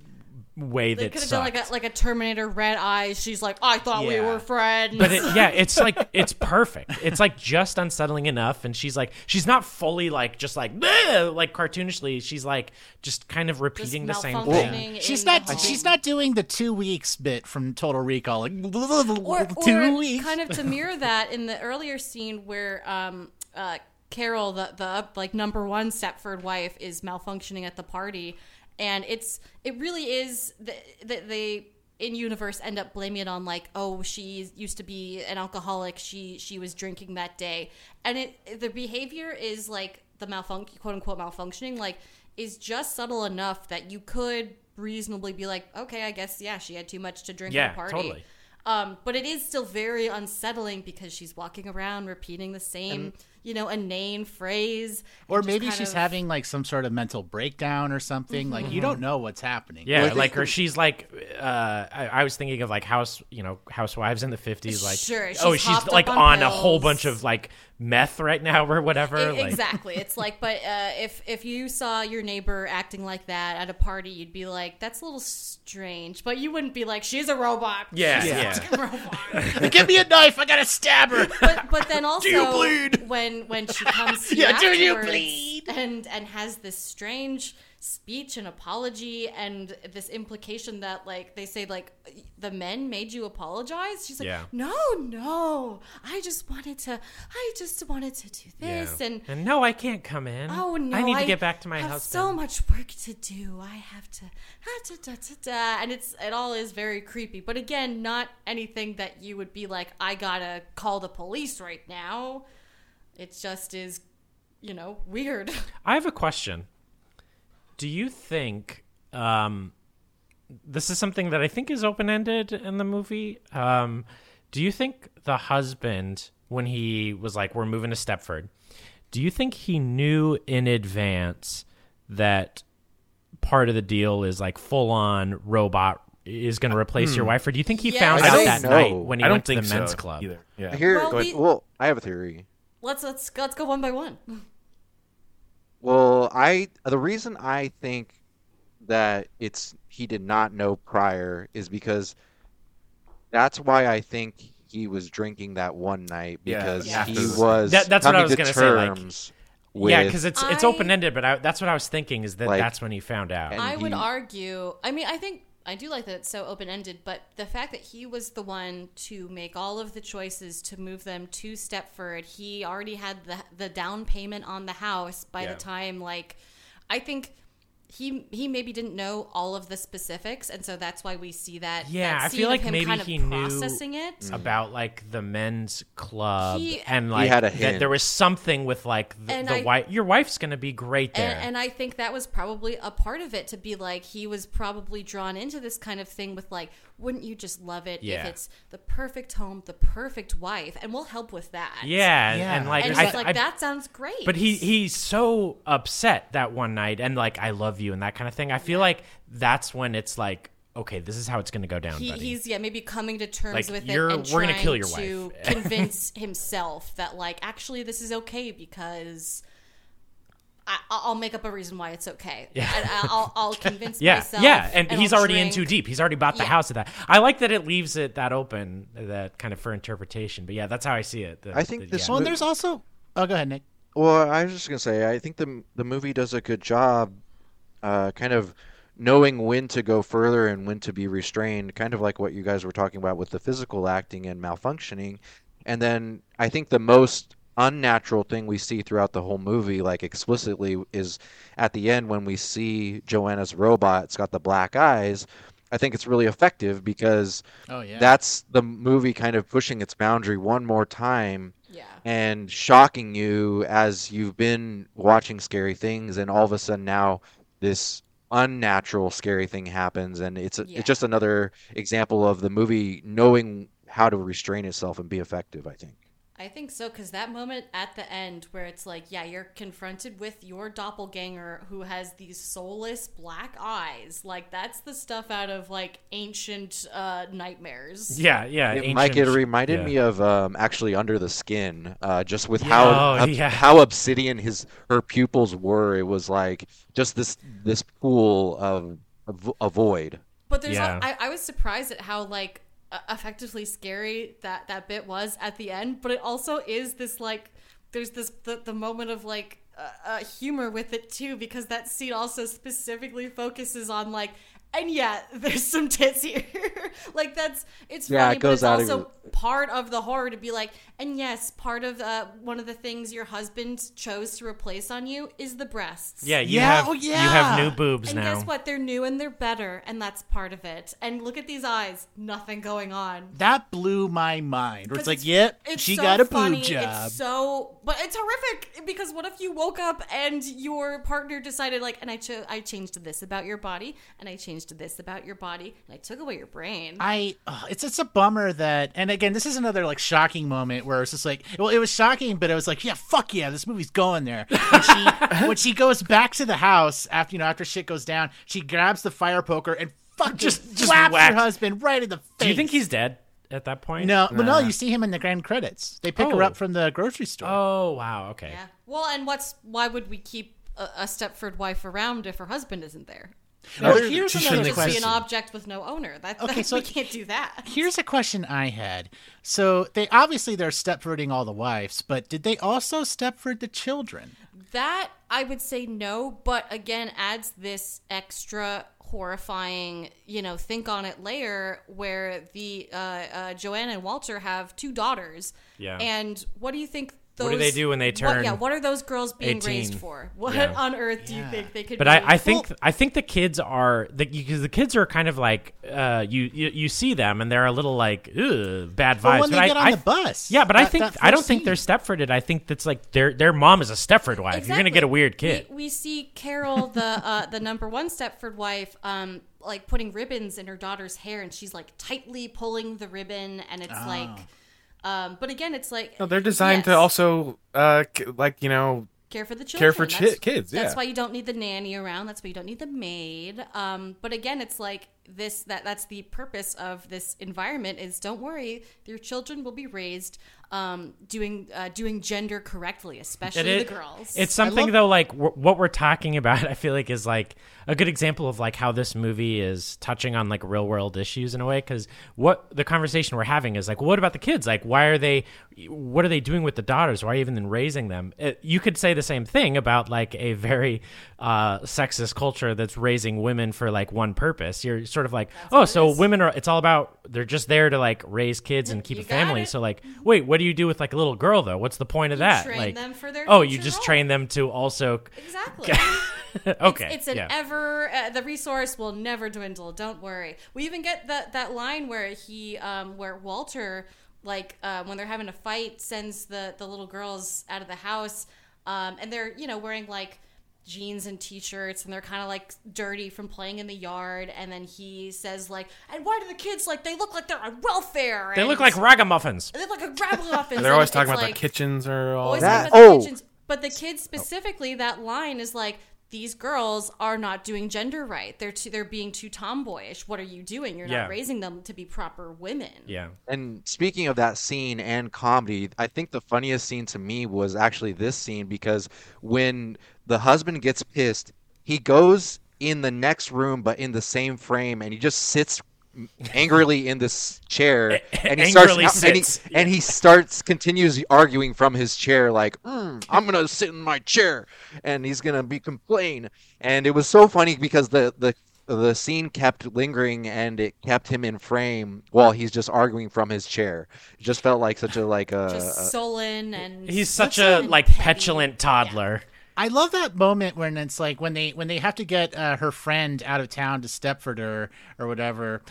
way They that could have sucked. done like a Terminator red eyes. She's like, I thought we were friends. But it's like, it's perfect. It's like just unsettling enough, and she's not fully like just like bleh, like cartoonishly. She's like just kind of repeating the same thing. She's not doing the 2 weeks bit from Total Recall. Like, or 2 weeks. kind of to mirror that in the earlier scene where Carol, the like number one Stepford wife, is malfunctioning at the party. And it really is that they in universe end up blaming it on like, oh, she used to be an alcoholic, she was drinking that day, and the behavior is like the quote unquote malfunctioning, like, is just subtle enough that you could reasonably be like, okay, I guess she had too much to drink at a party. Totally. But it is still very unsettling because she's walking around repeating the same, inane phrase. Or maybe she's having like some sort of mental breakdown or something. Mm-hmm. Like you don't know what's happening. Yeah, or she's like, I was thinking of like housewives in the 50s. Like, sure, she's like on a whole bunch of like meth right now or whatever. Exactly. It's like, but if you saw your neighbor acting like that at a party, you'd be like, that's a little strange. But you wouldn't be like, she's a robot. Yeah. Give me a knife. I gotta stab her. But then also, do you bleed? When she comes to you do you bleed? and has this strange speech and apology and this implication that like they say like the men made you apologize. She's like, no, I just wanted to do this and no, I can't come in. Oh no, I need to get back to my husband. husband. So much work to do. I have to and it all is very creepy. But again, not anything that you would be like, I gotta call the police right now. It just is, weird. I have a question. Do you think this is something that I think is open-ended in the movie? Do you think the husband, when he was like, we're moving to Stepford, do you think he knew in advance that part of the deal is like full-on robot is going to replace your wife? Or do you think he found out that night when he went to the men's club? Either. Yeah. Well, I have a theory. Let's go one by one. Well, the reason I think that he did not know prior is because that's why I think he was drinking that one night, because he was that's what I was going to say. Like, because it's open ended, but that's what I was thinking is that that's when he found out. I would argue. I mean, I think I do like that it's so open ended, but the fact that he was the one to make all of the choices to move them to Stepford, he already had the down payment on the house by the time. Like, I think he maybe didn't know all of the specifics, and so that's why we see that. Yeah, that I scene feel like of him maybe kind of he processing knew it about like the men's club, and like he had a that hint. there was something with like the wife. Your wife's gonna be great there, and I think that was probably a part of it, to be like he was probably drawn into this kind of thing with like, wouldn't you just love it if it's the perfect home, the perfect wife, and we'll help with that. And like, and he's like, that sounds great. But he's so upset that one night, and like, I love you and that kind of thing. I feel like that's when it's like, okay, this is how it's going to go down. He's maybe coming to terms like, with it, and we're going to kill your to wife. convince himself that like, actually this is okay because I'll make up a reason why it's okay. Yeah. And I'll convince myself. Yeah, and he's I'll already drink. in too deep. He's already bought the house at that. I like that it leaves it that open, that kind of for interpretation. But yeah, that's how I see it. I think this. Well, there's also. Oh, go ahead, Nick. Well, I was just gonna say, I think the movie does a good job, kind of knowing when to go further and when to be restrained, kind of like what you guys were talking about with the physical acting and malfunctioning. And then I think the most unnatural thing we see throughout the whole movie, like explicitly, is at the end when we see Joanna's robot. It's got the black eyes. I think it's really effective because that's the movie kind of pushing its boundary one more time and shocking you as you've been watching scary things, and all of a sudden now this unnatural scary thing happens, and it's just another example of the movie knowing how to restrain itself and be effective, I think so, because that moment at the end where it's like, you're confronted with your doppelganger who has these soulless black eyes, like that's the stuff out of like ancient nightmares. Mike, it reminded me of actually Under the Skin, just with how obsidian her pupils were. It was like just this pool of a void. But there's I was surprised at how like effectively scary that bit was at the end, but it also is this like, there's this the moment of like humor with it too, because that scene also specifically focuses on like And yeah, there's some tits here. Like it's Yeah, funny, it but goes it's out also part of the horror to be like, and yes, part of one of the things your husband chose to replace on you is the breasts. Yeah, you have new boobs and now. guess what? They're new and they're better, and that's part of it. And look at these eyes, nothing going on. That blew my mind. Where it's like, she so got a funny. boob job. But it's horrific because what if you woke up and your partner decided like, and I changed this about your body, and I changed this about your body, and I took away your brain. It's a bummer that, and again, this is another like shocking moment where it's just like, well, it was shocking, but it was like, yeah, fuck yeah, this movie's going there. When she goes back to the house after shit goes down, she grabs the fire poker and just slaps her husband right in the face. Do you think he's dead at that point? No, but no, you see him in the grand credits. They pick her up from the grocery store. Oh, wow, okay. Yeah. Well, and why would we keep a Stepford wife around if her husband isn't there? Now, here's another question. Be an object with no owner. So we can't do that. Here's a question I had. So they're Stepfording all the wives, but did they also Stepford the children? That I would say no, but again adds this extra horrifying, think on it layer where the Joanna and Walter have 2 daughters. Yeah. And what do you think? What do they do when they turn? What are those girls being 18? Raised for? What on earth do you think they could? But I think the kids are because the kids are kind of like you see them and they're a little like bad vibes. But when they get on the bus, yeah. But I don't think they're Stepforded. I think that's like their mom is a Stepford wife. Exactly. You're gonna get a weird kid. We see Carol, the number 1 Stepford wife, like putting ribbons in her daughter's hair, and she's like tightly pulling the ribbon, and it's like. But again, it's like they're designed to also care for the children. Care for kids. That's why you don't need the nanny around. That's why you don't need the maid. But again, it's like that's the purpose of this environment is don't worry, your children will be raised doing gender correctly, especially the girls. It's something though, like what we're talking about, I feel like is like a good example of like how this movie is touching on like real world issues in a way. Because what the conversation we're having is like, what about the kids? Like, what are they doing with the daughters? Why even raising them? You could say the same thing about like a very sexist culture that's raising women for like one purpose. You're sort of like, so women are, it's all about, they're just there to like raise kids and keep a family. So like, wait, what do you do with like a little girl though? What's the point of that? Train like, them for their you just role. train them to also exactly. Okay, it's an ever the resource will never dwindle. Don't worry. We even get that line where where Walter when they're having a fight sends the little girls out of the house and they're wearing like jeans and t-shirts and they're kind of like dirty from playing in the yard, and then he says like, and why do the kids they look like they're on welfare? They look like ragamuffins. They look like ragamuffins. They're always talking about the kitchens or all that. Kitchens. But the kids specifically, that line is like, these girls are not doing gender right. They're being too tomboyish. What are you doing? You're not raising them to be proper women. Yeah. And speaking of that scene and comedy, I think the funniest scene to me was actually this scene, because when the husband gets pissed, he goes in the next room but in the same frame, and he just sits angrily in this chair, and he continues arguing from his chair like, I'm gonna sit in my chair and he's gonna complain. And it was so funny because the scene kept lingering and it kept him in frame while he's just arguing from his chair. It just felt like such just sullen, and he's such a petulant toddler. Yeah. I love that moment when it's like when they have to get her friend out of town to Stepford her or whatever.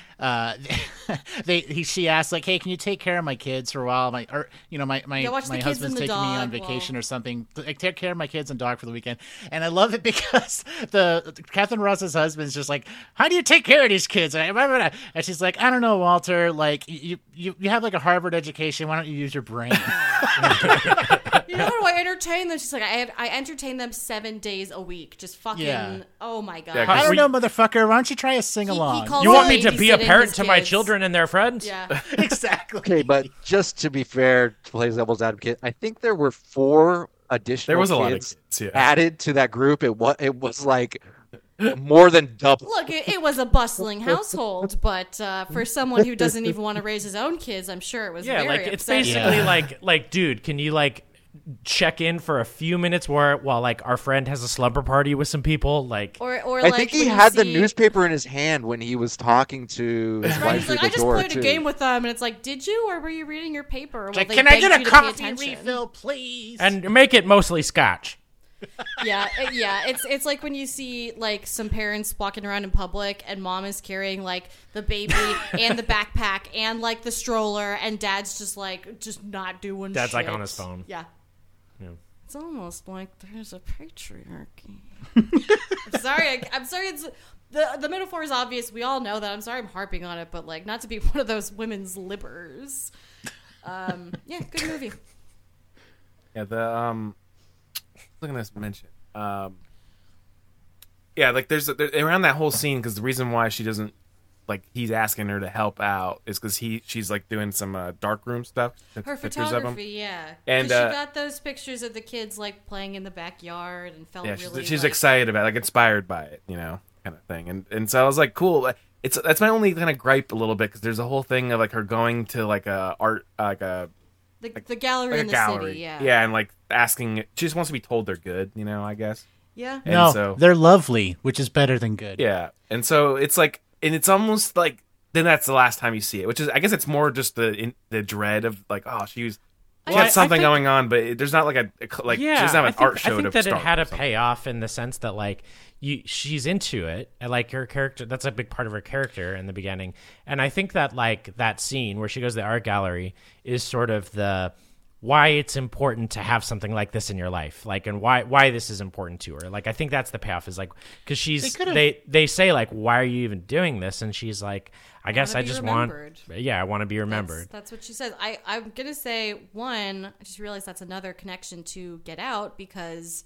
She asks like, "Hey, can you take care of my kids for a while? My husband's taking me on vacation or something. Like, take care of my kids and dog for the weekend." And I love it because the Catherine Ross's husband's just like, "How do you take care of these kids?" And she's like, "I don't know, Walter. Like you have like a Harvard education. Why don't you use your brain?" How do I entertain them? She's like, I entertain them 7 days a week. Just fucking, oh my God. I don't know, motherfucker. Why don't you try a sing-along? You want me to be a parent to my children and their friends? Yeah. Exactly. Okay, but just to be fair, to play devil's advocate, I think there were 4 additional kids added to that group. It was like more than double. Look, it was a bustling household, but for someone who doesn't even want to raise his own kids, I'm sure it was very it's upsetting. basically like, dude, can you check in for a few minutes while like our friend has a slumber party with some people, like. Or I think he had the newspaper in his hand when he was talking to his wife through the door. I just played a game with them, and it's like, did you, or were you reading your paper? Like, can I get a coffee refill, please? And make it mostly scotch. Yeah. It's like when you see like some parents walking around in public, and mom is carrying like the baby and the backpack and like the stroller, and dad's just not doing. Dad's shit. like on his phone. Yeah. It's almost like there's a patriarchy. I'm sorry. It's the metaphor is obvious. We all know that. I'm sorry I'm harping on it, but like not to be one of those women's libbers. Yeah, good movie. Yeah, looking at this mention. Yeah, like there's around that whole scene, because the reason why she doesn't, like, he's asking her to help out is because she's like doing some darkroom stuff. Her photography, yeah. And she got those pictures of the kids like playing in the backyard and felt really. She's excited about it, like inspired by it, kind of thing. And so I was like, cool. That's my only kind of gripe a little bit, because there's a whole thing of like her going to like a art the gallery in the city, yeah. Yeah, and like asking, she just wants to be told they're good, I guess. Yeah. And they're lovely, which is better than good. Yeah, and so it's like, and it's almost like then that's the last time you see it, which is, I guess it's more just the dread of like, oh, she had something going on, but there's not like she doesn't have an art show. I think to that start it had a payoff in the sense that like she's into it, and like her character, that's a big part of her character in the beginning. And I think that like that scene where she goes to the art gallery is sort of the why it's important to have something like this in your life, like, and why this is important to her. Like, I think that's the payoff, is like, because they say like, why are you even doing this? And she's like, I guess I just want to be remembered. That's what she says. I'm gonna say one. I just realized that's another connection to Get Out, because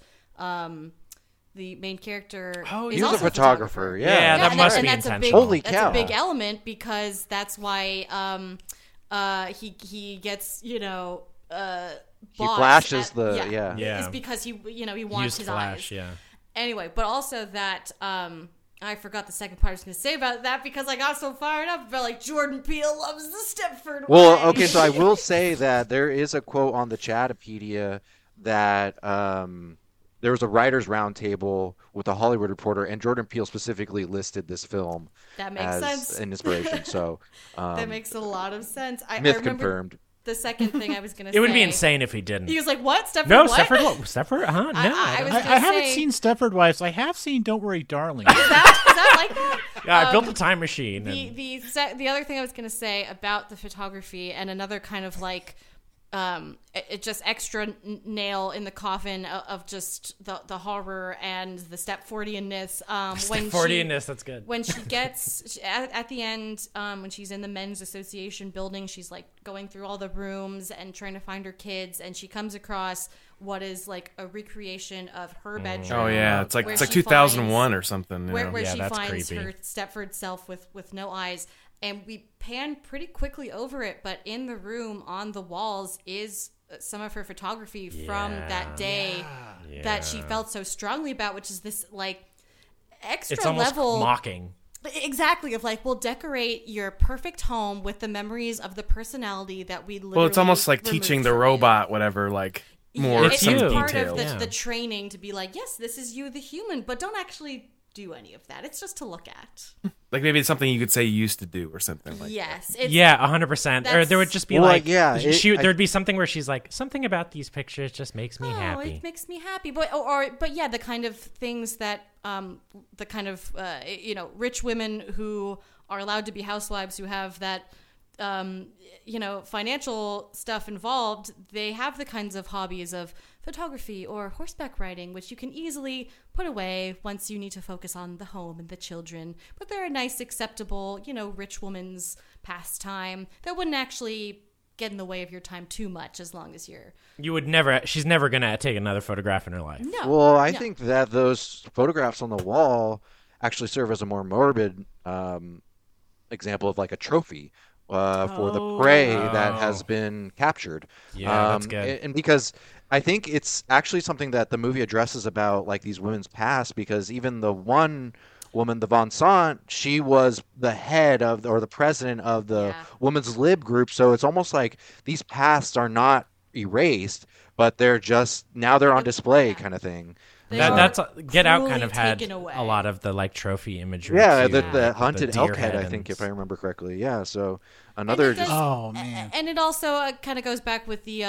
the main character is also a photographer. Yeah, that must be intentional. Holy cow! That's a big element, because that's why he gets he flashes It's because he wants his flash, eyes. Yeah. Anyway, but also that I forgot the second part I was going to say about that, because I got so fired up about like Jordan Peele loves the Stepford Well, Wives. okay, so I will say that there is a quote on the Chatapedia that there was a writers' roundtable with a Hollywood Reporter, and Jordan Peele specifically listed this film as an inspiration. So that makes a lot of sense. I myth remember confirmed. The second thing I was going to say. It would be insane if he didn't. He was like, what? Stepford No, what? Stepford? No. I haven't seen Stepford Wives. I have seen Don't Worry, Darling. Is that like that? Yeah, I built a time machine. The other thing I was going to say about the photography, and another kind of like it just extra nail in the coffin of just the horror and the Stepfordianness. Stepfordianness, that's good. When she gets at the end, when she's in the men's association building, she's like going through all the rooms and trying to find her kids, and she comes across what is like a recreation of her bedroom. Oh yeah, it's like 2001 or something. Where she finds creepy. her Stepford self with no eyes. And we pan pretty quickly over it, but in the room on the walls is some of her photography from that day that she felt so strongly about, which is this like extra it's almost level mocking. Exactly, of like, we'll decorate your perfect home with the memories of the personality that we literally. Well, it's almost like teaching the robot whatever, like more it's some part details. of the training to be like, yes, this is you, the human, but don't actually do any of that. It's just to look at. Like maybe it's something you could say you used to do or something like yes, that. Yeah, 100%. Or there would just be there'd be something where she's like, something about these pictures just makes me happy. It makes me happy. But yeah, the kind of things that the kind of rich women who are allowed to be housewives, who have that financial stuff involved, they have the kinds of hobbies of photography or horseback riding, which you can easily put away once you need to focus on the home and the children. But they're a nice, acceptable, rich woman's pastime that wouldn't actually get in the way of your time too much, as long as she's never gonna take another photograph in her life. No. Well, I think that those photographs on the wall actually serve as a more morbid example of like a trophy. For the prey that has been captured. Yeah, that's good. And because I think it's actually something that the movie addresses about like these women's past, because even the one woman, the Von Sant, she was the head of or the president of the women's lib group. So it's almost like these pasts are not erased, but they're just now they're on display kind of thing. That's Get Out kind of had a lot of the like trophy imagery. Yeah, too, the hunted elk head, I and... think, if I remember correctly. Yeah, so another. Man! And it also kind of goes back with the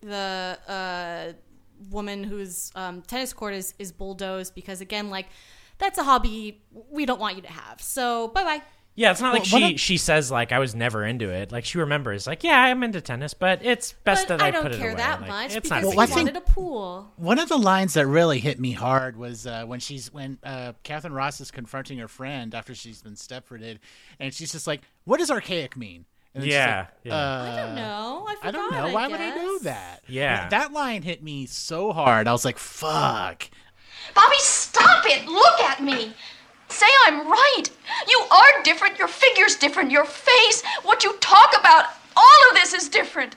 woman whose tennis court is bulldozed because again, like that's a hobby we don't want you to have. So bye bye. Yeah, it's not like she says like I was never into it. Like she remembers like yeah, I'm into tennis, but it's best that I put it away. I don't care that like, much it's because not I wanted a pool. One of the lines that really hit me hard was when Catherine Ross is confronting her friend after she's been Stepforded, and she's just like, "What does archaic mean?" And then she's like, I don't know. I don't know. Why would I know that? Yeah, that line hit me so hard. I was like, "Fuck." Bobby, stop it! Look at me! Say I'm right! You are different, your figure's different, your face, what you talk about, all of this is different!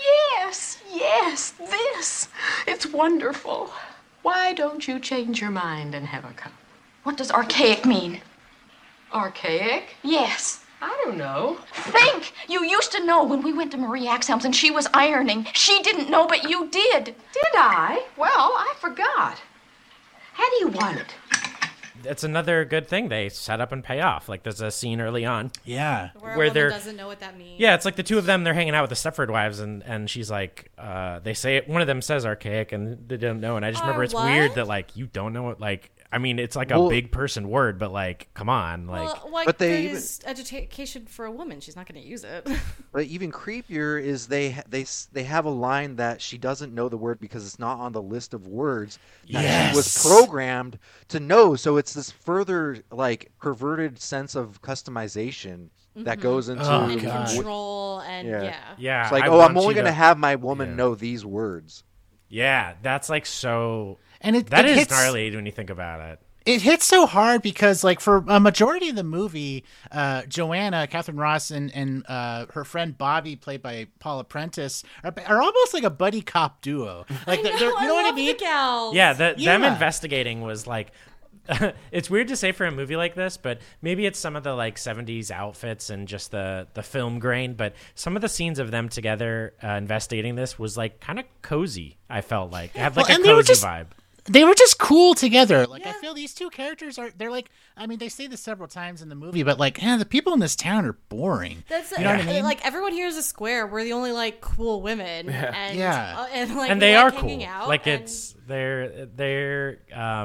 Yes, this. It's wonderful. Why don't you change your mind and have a cup? What does archaic mean? Archaic? Yes. I don't know. Think! You used to know when we went to Marie Axelm's and she was ironing. She didn't know, but you did. Did I? Well, I forgot. How do you want it? It's another good thing they set up and pay off. Like there's a scene early on, where they're doesn't know what that means. Yeah, it's like the two of them. They're hanging out with the Stepford wives, and she's like, they say it. One of them says archaic, and they don't know. And I just remember it's weird that like you don't know what like. I mean, it's like a big person word, but like, come on, like. But they is education for a woman. She's not going to use it. But even creepier is they have a line that she doesn't know the word because it's not on the list of words that she was programmed to know. So it's this further like perverted sense of customization that goes into control and yeah. It's like, I'm only going to have my woman know these words. Yeah, that's like so. And that is gnarly when you think about it. It hits so hard because, like, for a majority of the movie, Joanna, Catherine Ross, and her friend Bobby, played by Paula Prentice, are almost like a buddy cop duo. Like, you know what I mean? Yeah, them investigating was like. It's weird to say for a movie like this, but maybe it's some of the like 70s outfits and just the film grain, but some of the scenes of them together investigating this was like kind of cozy. I felt like it had like a cozy vibe. They were just cool together. Like, I feel these two characters they're like, I mean, they say this several times in the movie, but like, the people in this town are boring. That's you know what I mean? Like, everyone here is a square. We're the only like cool women. And they are cool. Like it's they're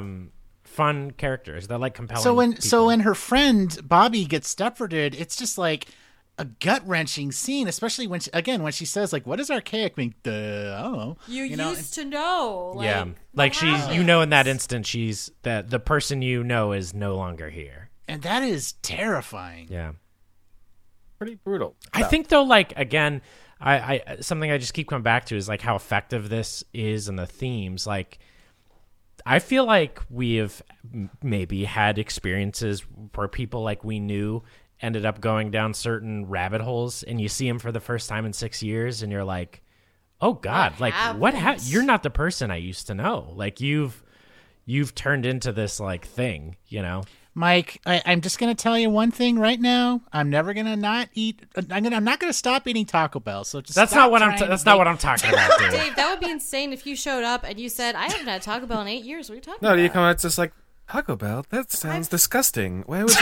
fun characters. They're like compelling. So when her friend Bobby gets Stepforded, it's just like a gut-wrenching scene, especially when she says like, "What does archaic mean?" I don't know. You used to know. Like, yeah, like she's in that instant, she's that the person you know is no longer here, and that is terrifying. Yeah, pretty brutal. I think though, like again, I something I just keep coming back to is like how effective this is and the themes. Like, I feel like we have maybe had experiences where people like we knew ended up going down certain rabbit holes, and you see them for the first time in 6 years, and you're like, "Oh God, you're not the person I used to know. Like you've turned into this like thing, you know." Mike, I'm just gonna tell you one thing right now. I'm never gonna not eat. I'm not gonna stop eating Taco Bell. So just that's not what I'm talking about, Dave. Dave, that would be insane if you showed up and you said, "I haven't had Taco Bell in 8 years." What are you talking about? No, you come out it's just like. Taco Bell? That sounds disgusting. Why would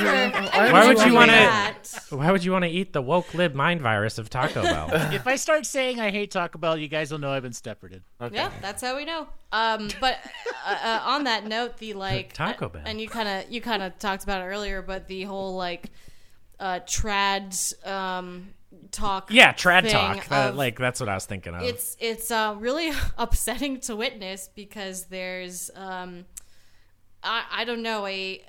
you want to eat the woke lib mind virus of Taco Bell? If I start saying I hate Taco Bell, you guys will know I've been Stepforded. Okay. Yeah, that's how we know. But on that note, the like Taco Bell, and you kind of talked about it earlier, but the whole like trad talk. Yeah, trad talk. That's what I was thinking of. It's really upsetting to witness because there's I don't know, a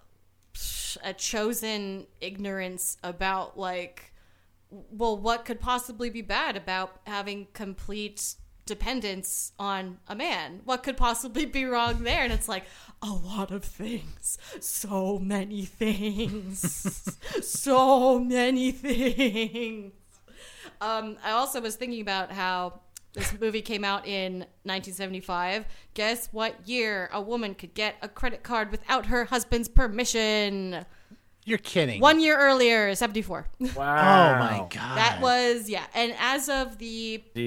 chosen ignorance about like, well, what could possibly be bad about having complete dependence on a man? What could possibly be wrong there? And it's like, a lot of things. So many things. So many things. I also was thinking about how this movie came out in 1975. Guess what year a woman could get a credit card without her husband's permission? You're kidding. 1 year earlier, 74. Wow. Oh, my God. That was, and as of the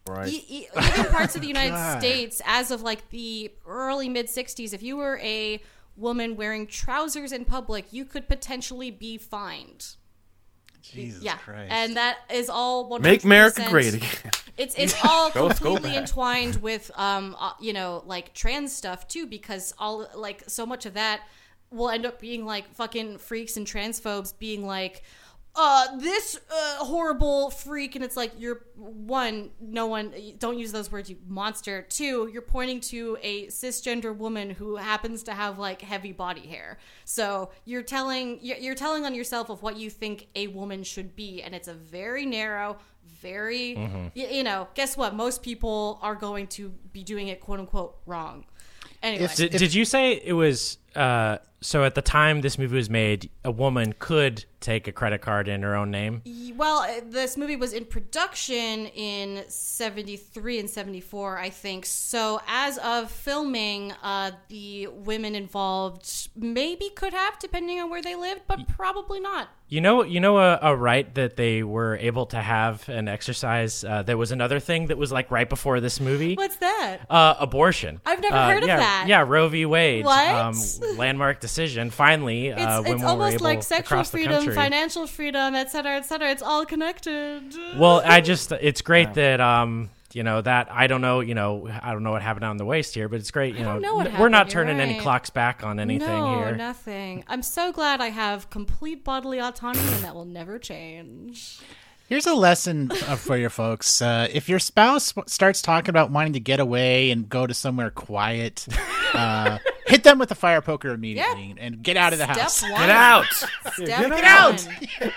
Right. Even parts of the United States, as of like the early mid 60s, if you were a woman wearing trousers in public, you could potentially be fined. Jesus Christ. And that is all 100%. Make America great again. It's all completely entwined with like trans stuff too, because all like so much of that will end up being like fucking freaks and transphobes being like this horrible freak, and it's like, you're don't use those words, you monster. 2, you're pointing to a cisgender woman who happens to have like heavy body hair, so you're telling on yourself of what you think a woman should be, and it's a very narrow, very guess what, most people are going to be doing it quote unquote wrong. Anyway, did you say it was so at the time this movie was made, a woman could take a credit card in her own name? Well, this movie was in production in 73 and 74, I think. So as of filming, the women involved maybe could have, depending on where they lived, but probably not. You know a right that they were able to have and exercise. There was another thing that was like right before this movie. What's that? Abortion. I've never heard of that. Yeah, Roe v. Wade. What? Landmark decision. Finally, it's almost like sexual freedom, financial freedom, et cetera, et cetera. It's all connected. Well, it's great that that I don't know what happened on the waist here, but it's great. We're not turning any clocks back on anything here. No, nothing. I'm so glad I have complete bodily autonomy, and that will never change. Here's a lesson for your folks. If your spouse starts talking about wanting to get away and go to somewhere quiet, hit them with a fire poker immediately and get out of the house. One. Get out! Get out!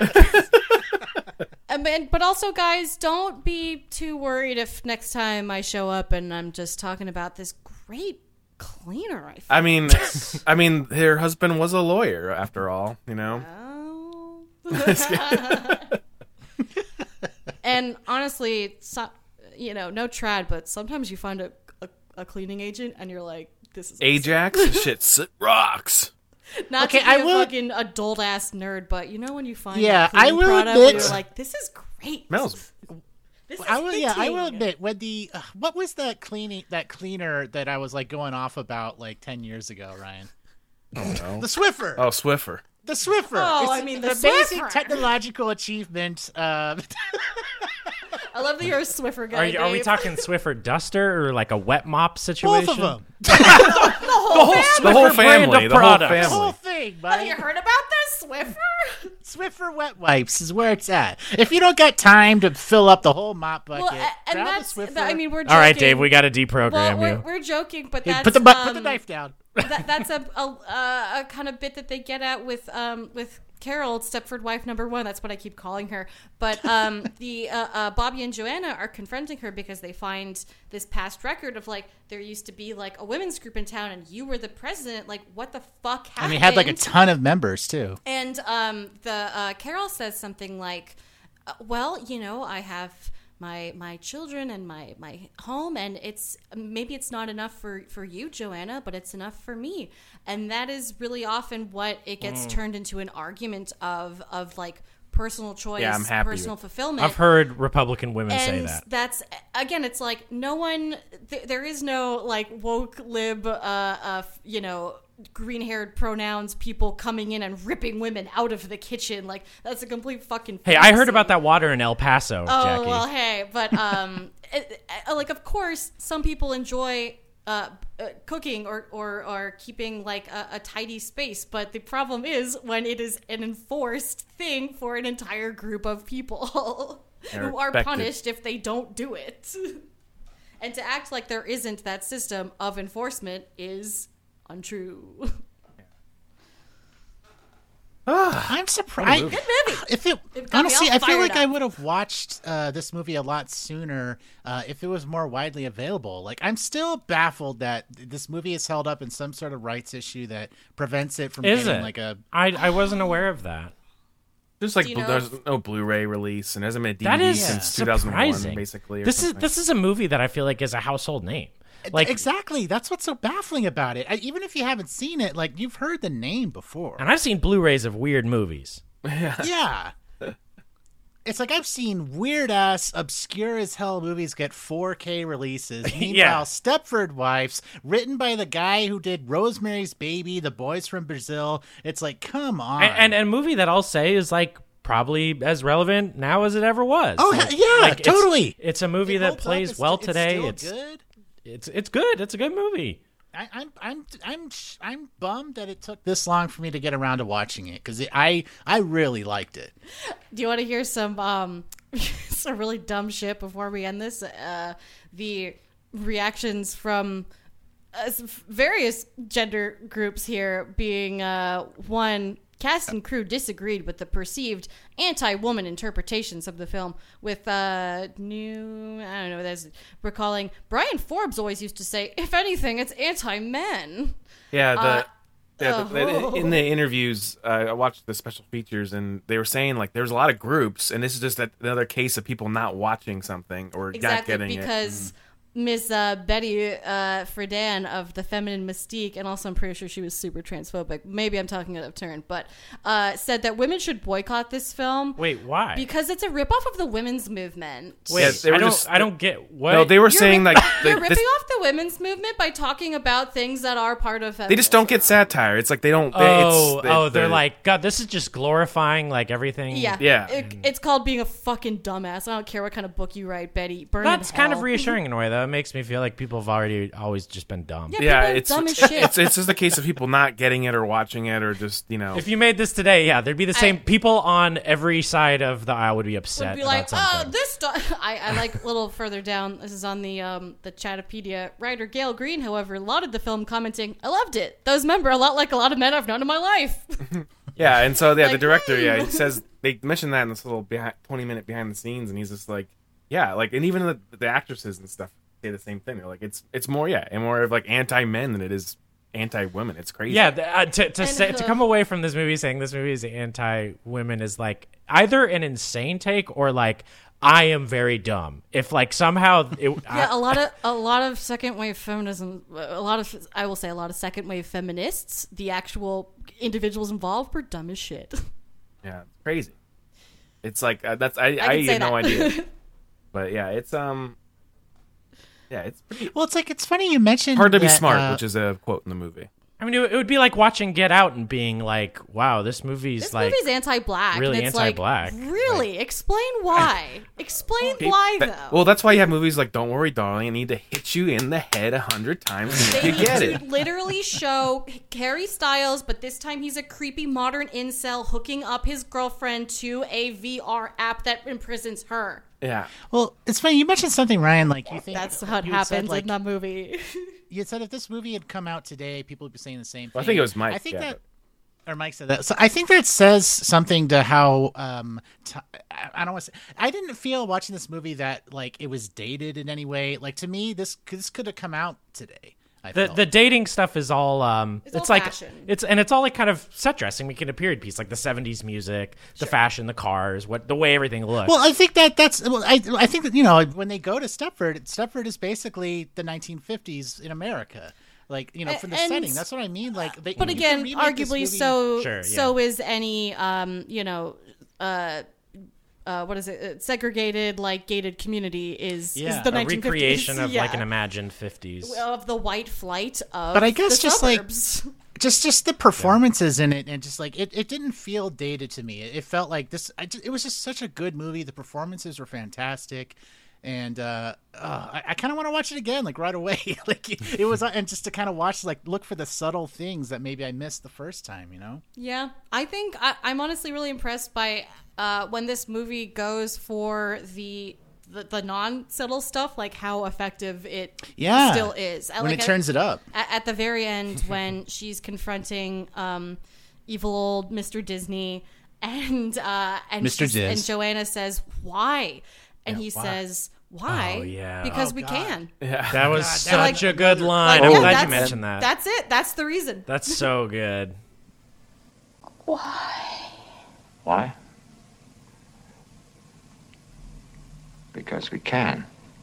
But also, guys, don't be too worried if next time I show up and I'm just talking about this great cleaner I mean, her husband was a lawyer, after all, Oh. And honestly, no trad, but sometimes you find a cleaning agent and you're like, this is Ajax? Shit rocks. Not to be a fucking adult ass nerd, but when you find a cleaning product and you're like, this is great. Smells. I will admit, when what was that cleaner that I was like going off about like 10 years ago, Ryan? Oh no. The Swiffer. Oh, Swiffer. The Swiffer. Oh, the basic technological achievement. I love that you're a Swiffer guy. Are we talking Swiffer Duster or like a wet mop situation? Both of them. The whole family. The whole thing, buddy. Have you heard about this Swiffer? Swiffer wet wipes is where it's at. If you don't got time to fill up the whole mop bucket, and that's the Swiffer. We're joking. All right, Dave, we got to deprogram you. We're joking, but Hey, that's put the knife down. That's a kind of bit that they get at with Carol, Stepford wife number 1. That's what I keep calling her. But the Bobby and Joanna are confronting her because they find this past record of like, there used to be like a women's group in town and you were the president. Like, what the fuck happened? And they had like a ton of members too. And the Carol says something like, well, I have my children and my home, and maybe it's not enough for you, Joanna, but it's enough for me. And that is really often what it gets turned into, an argument of like personal choice, personal fulfillment. I've heard Republican women say that. That's, again, it's like no one, there is no like woke lib, green-haired pronouns people coming in and ripping women out of the kitchen. Like, that's a complete fucking fantasy. Hey, I heard about that water in El Paso, Jackie. Well, hey, but like, of course, some people enjoy cooking or keeping like a tidy space, but the problem is when it is an enforced thing for an entire group of people who are punished if they don't do it. And to act like there isn't that system of enforcement is untrue. I'm surprised. Good movie. Honestly, I feel like I would have watched this movie a lot sooner if it was more widely available. Like, I'm still baffled that this movie is held up in some sort of rights issue that prevents it from getting like a. I wasn't aware of that. There's no Blu-ray release, and hasn't been a DVD since 2001, basically. This is a movie that I feel like is a household name. Like, exactly, that's what's so baffling about it. Even if you haven't seen it, like, you've heard the name before. And I've seen Blu-rays of weird movies. Yeah. It's like I've seen weird-ass, obscure-as-hell movies get 4K releases. Meanwhile, Stepford Wives, written by the guy who did Rosemary's Baby, The Boys from Brazil. It's like, come on. And a movie that I'll say is like probably as relevant now as it ever was. Oh, yeah, totally. It's a movie that plays well today. It's good. It's good. It's a good movie. I'm bummed that it took this long for me to get around to watching it because I really liked it. Do you want to hear some really dumb shit before we end this? The reactions from various gender groups here being one. Cast and crew disagreed with the perceived anti-woman interpretations of the film with recalling Brian Forbes always used to say, if anything, it's anti-men. Yeah, in the interviews, I watched the special features, and they were saying, like, there's a lot of groups, and this is just another case of people not watching something or not getting it. Because Miss Betty Friedan of The Feminine Mystique, and also I'm pretty sure she was super transphobic. Maybe I'm talking out of turn, but said that women should boycott this film. Wait, why? Because it's a ripoff of the women's movement. Wait, I don't get what. No, they were saying you're ripping off the women's movement by talking about things that are part of feminism. They just don't get satire. It's like they don't. They're like, God, this is just glorifying like everything. Yeah. It's called being a fucking dumbass. I don't care what kind of book you write, Betty. That's kind of reassuring in a way, though. It makes me feel like people have always just been dumb. It's dumb as shit. It's just a case of people not getting it or watching it or just, If you made this today, there'd be the same people on every side of the aisle would be upset. Would be like, something. This stuff. I like a little further down. This is on the Chatapedia. Writer Gail Green, however, lauded the film, commenting, "I loved it. Those men are a lot like a lot of men I've known in my life." Yeah, and so the director, he says they mentioned that in this little 20-minute behind the scenes, and he's just like, and even the actresses and stuff say the same thing. They're like, it's more of like anti-men than it is anti-women. It's crazy. Yeah, to come away from this movie saying this movie is anti-women is like either an insane take or like I am very dumb. If like somehow a lot of second wave feminism, a lot of second wave feminists, the actual individuals involved were dumb as shit. Yeah, it's crazy. It's like I had no idea. But it's it's pretty... Well, it's funny you mentioned hard to be smart, which is a quote in the movie. I mean, it would be like watching Get Out and being like, "Wow, this movie's anti-black, really anti-black." Like, really, explain why. Explain why, though. Well, that's why you have movies like "Don't Worry, Darling." I need to hit you in the head 100 times to get it. They literally show Harry Styles, but this time he's a creepy modern incel hooking up his girlfriend to a VR app that imprisons her. Yeah. Well, it's funny you mentioned something, Ryan. Like you think that's what happens in that movie. You said if this movie had come out today, people would be saying the same thing. Well, I think it was Mike. I think or Mike said that. So I think that says something to how I don't want to say. I didn't feel watching this movie that like it was dated in any way. Like to me, this could have come out today. The dating stuff is all it's like fashion. it's all like kind of set dressing, making a period piece, like the 70s music, the fashion, the cars, the way everything looks. Well, I think I think that when they go to Stepford is basically the 1950s in America. Like, for the setting. That's what I mean. Like, but again, arguably so is any what is it? Segregated, like gated community is the 1950s. Recreation of like an imagined 50s of the white flight of. But I guess the just suburbs. like just the performances in it, and just like it didn't feel dated to me. It felt like this. It was just such a good movie. The performances were fantastic. And I kind of want to watch it again, like right away. Like it was, and just to kind of watch, like look for the subtle things that maybe I missed the first time. Yeah, I think I'm honestly really impressed by when this movie goes for the non-subtle stuff, like how effective it still is. When it turns it up at the very end, when she's confronting evil old Mr. Disney, and and Joanna says, "Why?" And he says, "Why? Oh, yeah. Because we can." Yeah. That was such a good line. I'm glad you mentioned that. That's it. That's the reason. That's so good. Why? Why? Because we can.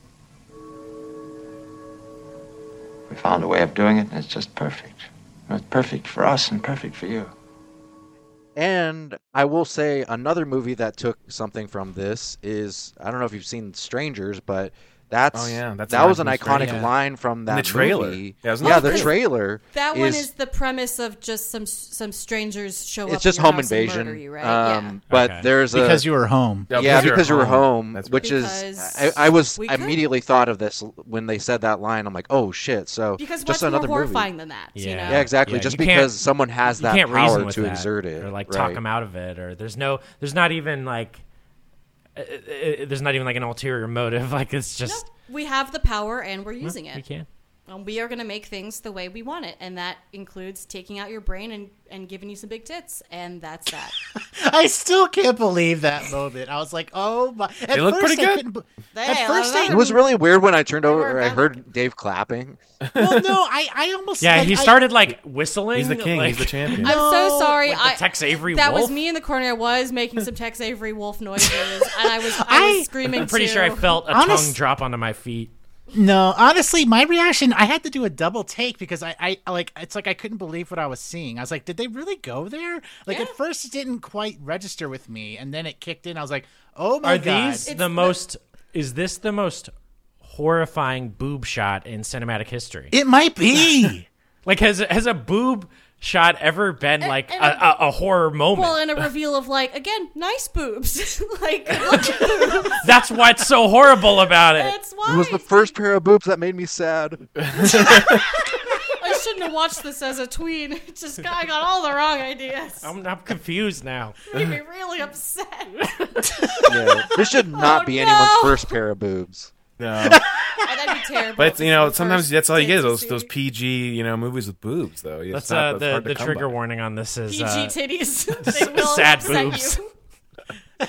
We found a way of doing it, and it's just perfect. It's perfect for us and perfect for you. And I will say another movie that took something from this is, I don't know if you've seen Strangers, but that was an iconic line from that trailer. movie. The trailer. That one is the premise of just some strangers show up. It's just in your home house invasion, and murder you, right? But there's because you were home. Because you were home, That's which is I was immediately thought of this when they said that line. I'm like, oh shit! So because just what's another more movie. horrifying than that? You know? Yeah, exactly. Just because someone has that power to exert it, or like talk them out of it, or there's not even like an ulterior motive. Like it's just. No, we have the power and we're using it. We can. We are going to make things the way we want it, and that includes taking out your brain and giving you some big tits, and that's that. I still can't believe that moment. I was like, oh my. They look pretty good. It was really weird when I turned over. I heard Dave clapping. Well, no, I almost. Yeah, he started whistling. He's the king. He's the champion. I'm so sorry. Like the Tex Avery that wolf. was me in the corner. I was making some Tex Avery wolf noises, and I was screaming. I'm pretty sure I felt a tongue drop onto my feet. No, honestly, my reaction, I had to do a double take because I it's like I couldn't believe what I was seeing. I was like, did they really go there? Like at first it didn't quite register with me, and then it kicked in. I was like, oh my God. Is this the most horrifying boob shot in cinematic history? It might be. Like has a boob shot ever been a horror moment? Well, and a reveal of again, nice boobs. That's what's so horrible about it. That's why. It was the first pair of boobs that made me sad. I shouldn't have watched this as a tween. I got all the wrong ideas. I'm confused now. It made me really upset. This should not be anyone's first pair of boobs. No. That'd be terrible. But sometimes that's all you get is those PG movies with boobs though. That's the trigger warning on this is PG titties. They will sad upset boobs. You.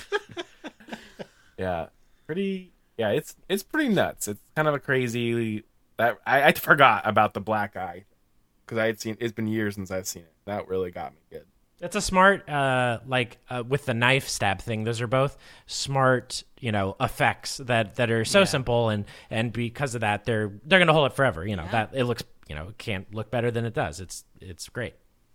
Yeah, pretty. Yeah, it's pretty nuts. It's kind of a crazy. That I forgot about the black eye because I had seen. It's been years since I've seen it. That really got me good. It's a smart, with the knife stab thing. Those are both smart, effects that are so simple, and because of that, they're gonna hold up forever. That it looks, it can't look better than it does. It's great.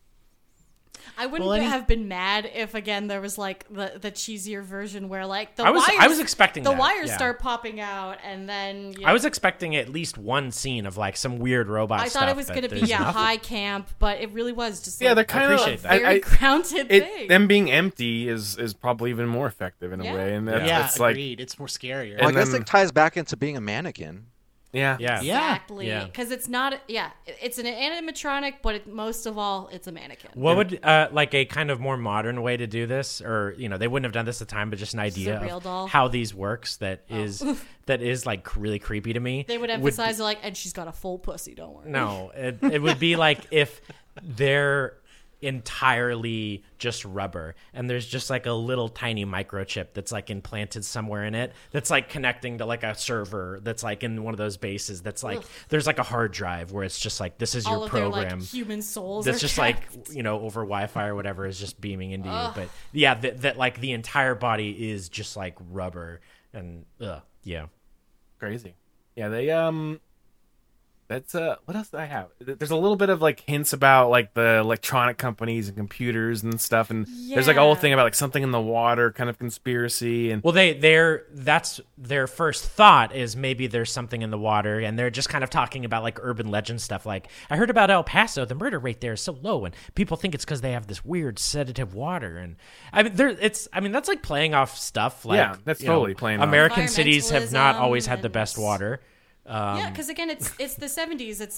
I wouldn't have been mad if again there was the cheesier version where I was expecting the that, wires start popping out and then I was expecting at least one scene of some weird robot I stuff. thought it was going to be high camp, but it really was just they're kind of a very grounded thing. Them being empty is probably even more effective in a way, and it's agreed. It's more scarier. Well, I guess it ties back into being a mannequin. Yeah. Exactly. Because it's not. It's an animatronic, but most of all, it's a mannequin. What would a kind of more modern way to do this, or they wouldn't have done this at the time, but just an idea of how these works that is really creepy to me. They would emphasize and she's got a full pussy. Don't worry. No, it would be if they're entirely just rubber and there's just a little tiny microchip that's implanted somewhere in it that's connecting to a server that's in one of those bases that's there's a hard drive where it's just this is all your of program their, human souls that's just trapped. Over Wi-Fi or whatever is just beaming into you, but that the entire body is just rubber and crazy. They that's what else do I have? There's a little bit of hints about the electronic companies and computers and stuff, and there's a whole thing about something in the water kind of conspiracy. And that's their first thought is maybe there's something in the water, and they're just kind of talking about urban legend stuff. I heard about El Paso, the murder rate there is so low, and people think it's because they have this weird sedative water. And that's playing off stuff. That's totally playing off. American cities have not always had the best water. Because again, it's the 70s. It's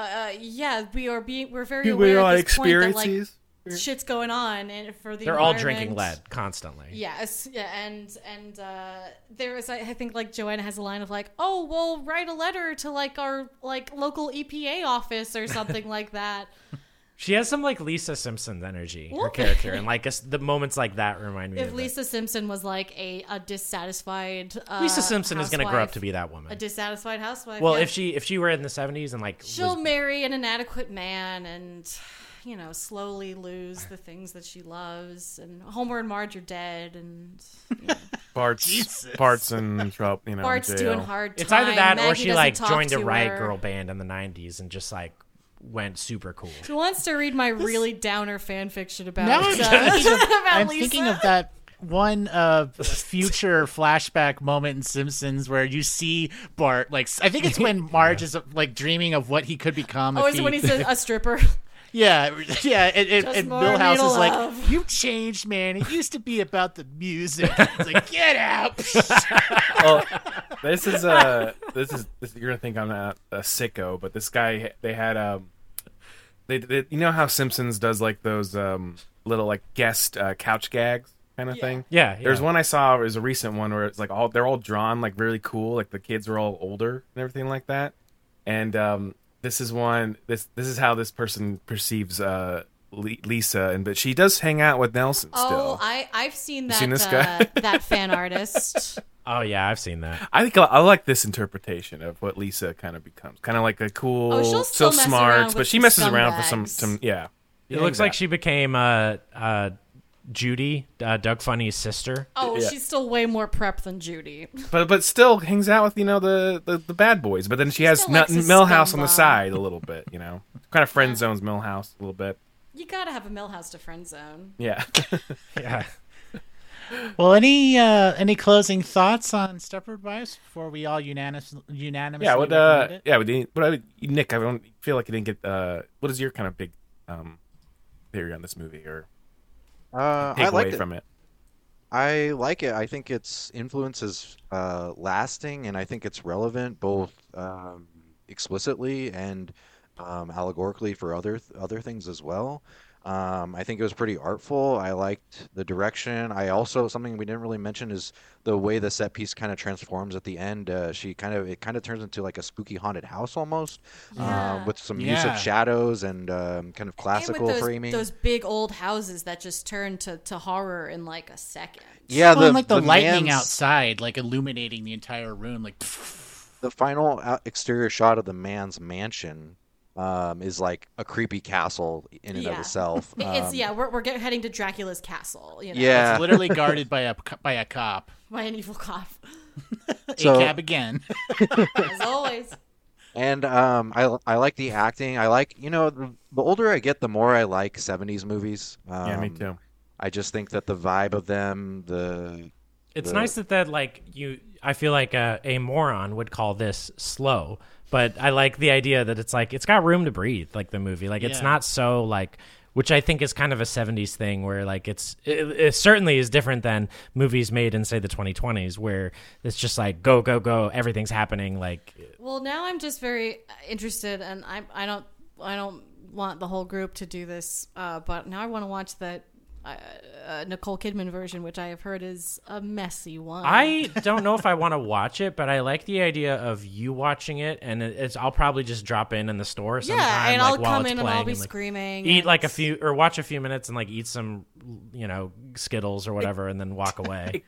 we're very aware at this point that shit's going on, and for the they're all drinking lead constantly. Yes, and there is I think Joanna has a line of oh, we'll write a letter to our local EPA office or something like that. She has some Lisa Simpson energy, her character, and the moments like that remind me. If Lisa Simpson was a dissatisfied, Lisa Simpson housewife, is going to grow up to be that woman, a dissatisfied housewife. Well, if she were in the 70s and she'll marry an inadequate man and slowly lose the things that she loves, and Homer and Marge are dead, and Bart's in trouble. Bart's jail. doing hard time. It's either that Maggie or she doesn't talk joined a to riot her. girl band in the 90s and just went super cool. Who wants to read my really downer fan fiction about? Now I'm Lisa? thinking of that one future flashback moment in Simpsons where you see Bart, like, I think it's when Marge is like dreaming of what he could become. Oh, is it when he's a stripper? Yeah. And Milhouse is love. like, "You changed, man. It used to be about the music." It's like, "Get out!" Well, this is you're gonna think I'm a sicko, but this guy, they had they you know how Simpsons does like those little like guest couch gags kind of thing. Yeah. There's one I saw. It was a recent one where it's like they're all drawn like really cool, like the kids are all older and everything like that, and this is one. This is how this person perceives Lisa, but she does hang out with Nelson still. Oh, I've seen that. You seen this guy? That fan artist. Oh yeah, I've seen that. I think I like this interpretation of what Lisa kind of becomes. Kind of like a cool, she'll so mess smart, around but with she the messes around for scumbags. some. Yeah, It looks like she became Judy, Doug Funny's sister. Oh, she's still way more prep than Judy. but still hangs out with the bad boys. But then she has Still likes a Millhouse on the scumbag. side a little bit. Kind of friend zones Millhouse a little bit. You gotta have a Millhouse to friend zone. Yeah, Yeah. Well, any closing thoughts on Stepford Wives before we all unanimously yeah. recommend it? Nick, I don't feel like you didn't get. What is your kind of big theory on this movie or I like takeaway from it? I like it. I think its influence is lasting, and I think it's relevant both explicitly and allegorically for other things as well. I think it was pretty artful. I liked the direction. I also, something we didn't really mention is the way the set piece kind of transforms at the end. It kind of turns into like a spooky haunted house almost, with some use of shadows and kind of classical and with framing. those big old houses that just turn to horror in like a second. Yeah, and like the lightning outside, like illuminating the entire room, like the final exterior shot of the man's mansion is like a creepy castle in and of itself. We're heading to Dracula's castle. Yeah, it's literally guarded by a cop, by an evil cop. ACAB again, as always. And I like the acting. I like the older I get, the more I like 70s movies. Yeah, me too. I just think that the vibe of them, It's nice that like I feel like a moron would call this slow. But I like the idea that it's like it's got room to breathe, like the movie. Like it's not so like, which I think is kind of a 70s thing where like it certainly is different than movies made in say the 2020s where it's just like go go go, everything's happening. Like, well, now I'm just very interested, and I don't want the whole group to do this, but now I want to watch that Nicole Kidman version, which I have heard is a messy one. I don't know if I want to watch it, but I like the idea of you watching it, and I'll probably just drop in the store sometime. Yeah, and like, I'll while come it's in and playing I'll be and, like, screaming. Eat like watch a few minutes and like eat some, Skittles or whatever, and then walk away.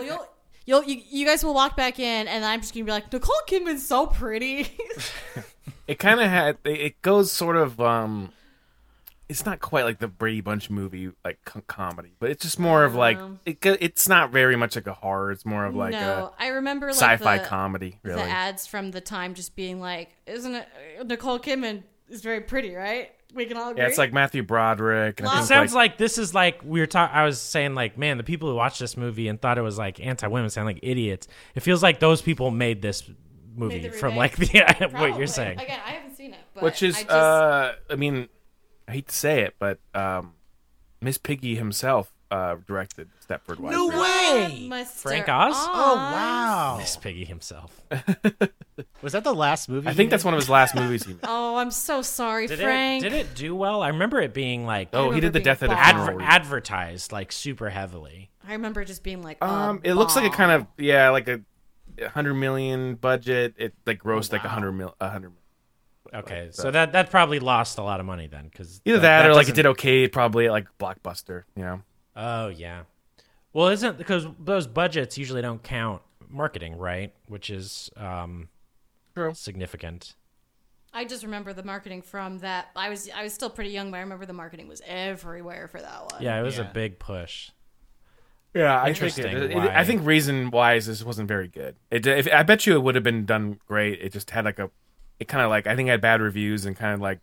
You guys will walk back in, and I'm just gonna be like, Nicole Kidman's so pretty. It kind of it goes sort of it's not quite like the Brady Bunch movie like comedy, but it's just more of like it's not very much like a horror. It's more of like I remember like sci-fi comedy. Really, the ads from the time just being like, "Isn't it Nicole Kidman is very pretty, right? We can all agree." Yeah, it's like Matthew Broderick. And It sounds like this is like we were talking. I was saying like, man, the people who watched this movie and thought it was like anti-women sound like idiots. It feels like those people made this movie from like what you're saying. Again, I haven't seen it, but which is I mean. I hate to say it, but Miss Piggy himself directed Stepford Wives. No way! Frank Oz? Oh, wow. Miss Piggy himself. Was that the last movie? I think that's one of his last movies he made. Oh, I'm so sorry, Frank. Did it do well? I remember it being like... Oh, he did the Death at a Funeral. Advertised like super heavily. I remember just being like, it looks like a kind of, like a $100 million budget. It like grossed like $100 million. Okay, so that probably lost a lot of money then, because either that or like it did okay, probably like Blockbuster, Oh yeah, well, isn't because those budgets usually don't count marketing, right? Which is significant. I just remember the marketing from that. I was still pretty young, but I remember the marketing was everywhere for that one. Yeah, it was a big push. Yeah, Interesting. I think reason-wise, this wasn't very good. I bet you it would have been done great. It just had like it kind of like I think it had bad reviews and kind of like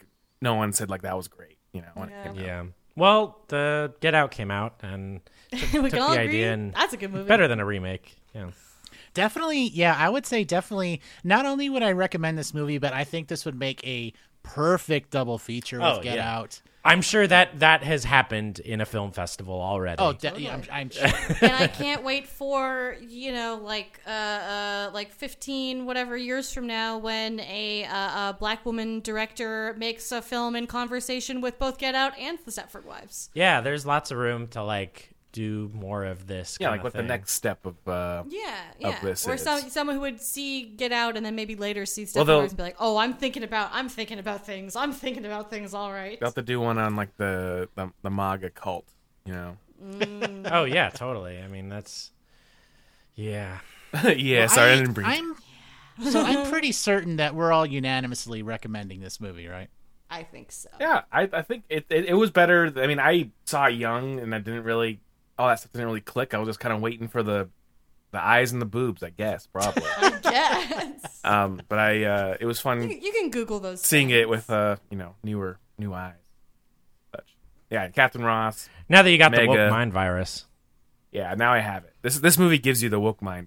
no one said like that was great. When it came out. Yeah. Well, the Get Out came out and took the idea and that's a good movie. Better than a remake. Yeah. Definitely, yeah, I would say definitely. Not only would I recommend this movie, but I think this would make a perfect double feature with Get Out. I'm sure that has happened in a film festival already. Oh, I'm sure. And I can't wait for, like 15 whatever years from now when a black woman director makes a film in conversation with both Get Out and The Stepford Wives. Yeah, there's lots of room to like do more of this. Yeah, like what the next step of of this or is. someone who would see Get Out and then maybe later see Stepford Wives and be like, oh, I'm thinking about things. I'm thinking about things. All right. They'll have to do one on like the MAGA cult. Oh yeah, totally. I mean that's yeah. Yeah. Well, sorry, I didn't bring. I'm pretty certain that we're all unanimously recommending this movie, right? I think so. Yeah, I think it was better. I mean, I saw it young, and I didn't really. All that stuff didn't really click. I was just kind of waiting for the eyes and the boobs, I guess, probably. I guess. But it was fun. You can Google those. Seeing things. it with new eyes. But, yeah, Captain Ross. Now that you got Mega. the woke mind virus. Yeah, now I have it. This movie gives you the woke mind.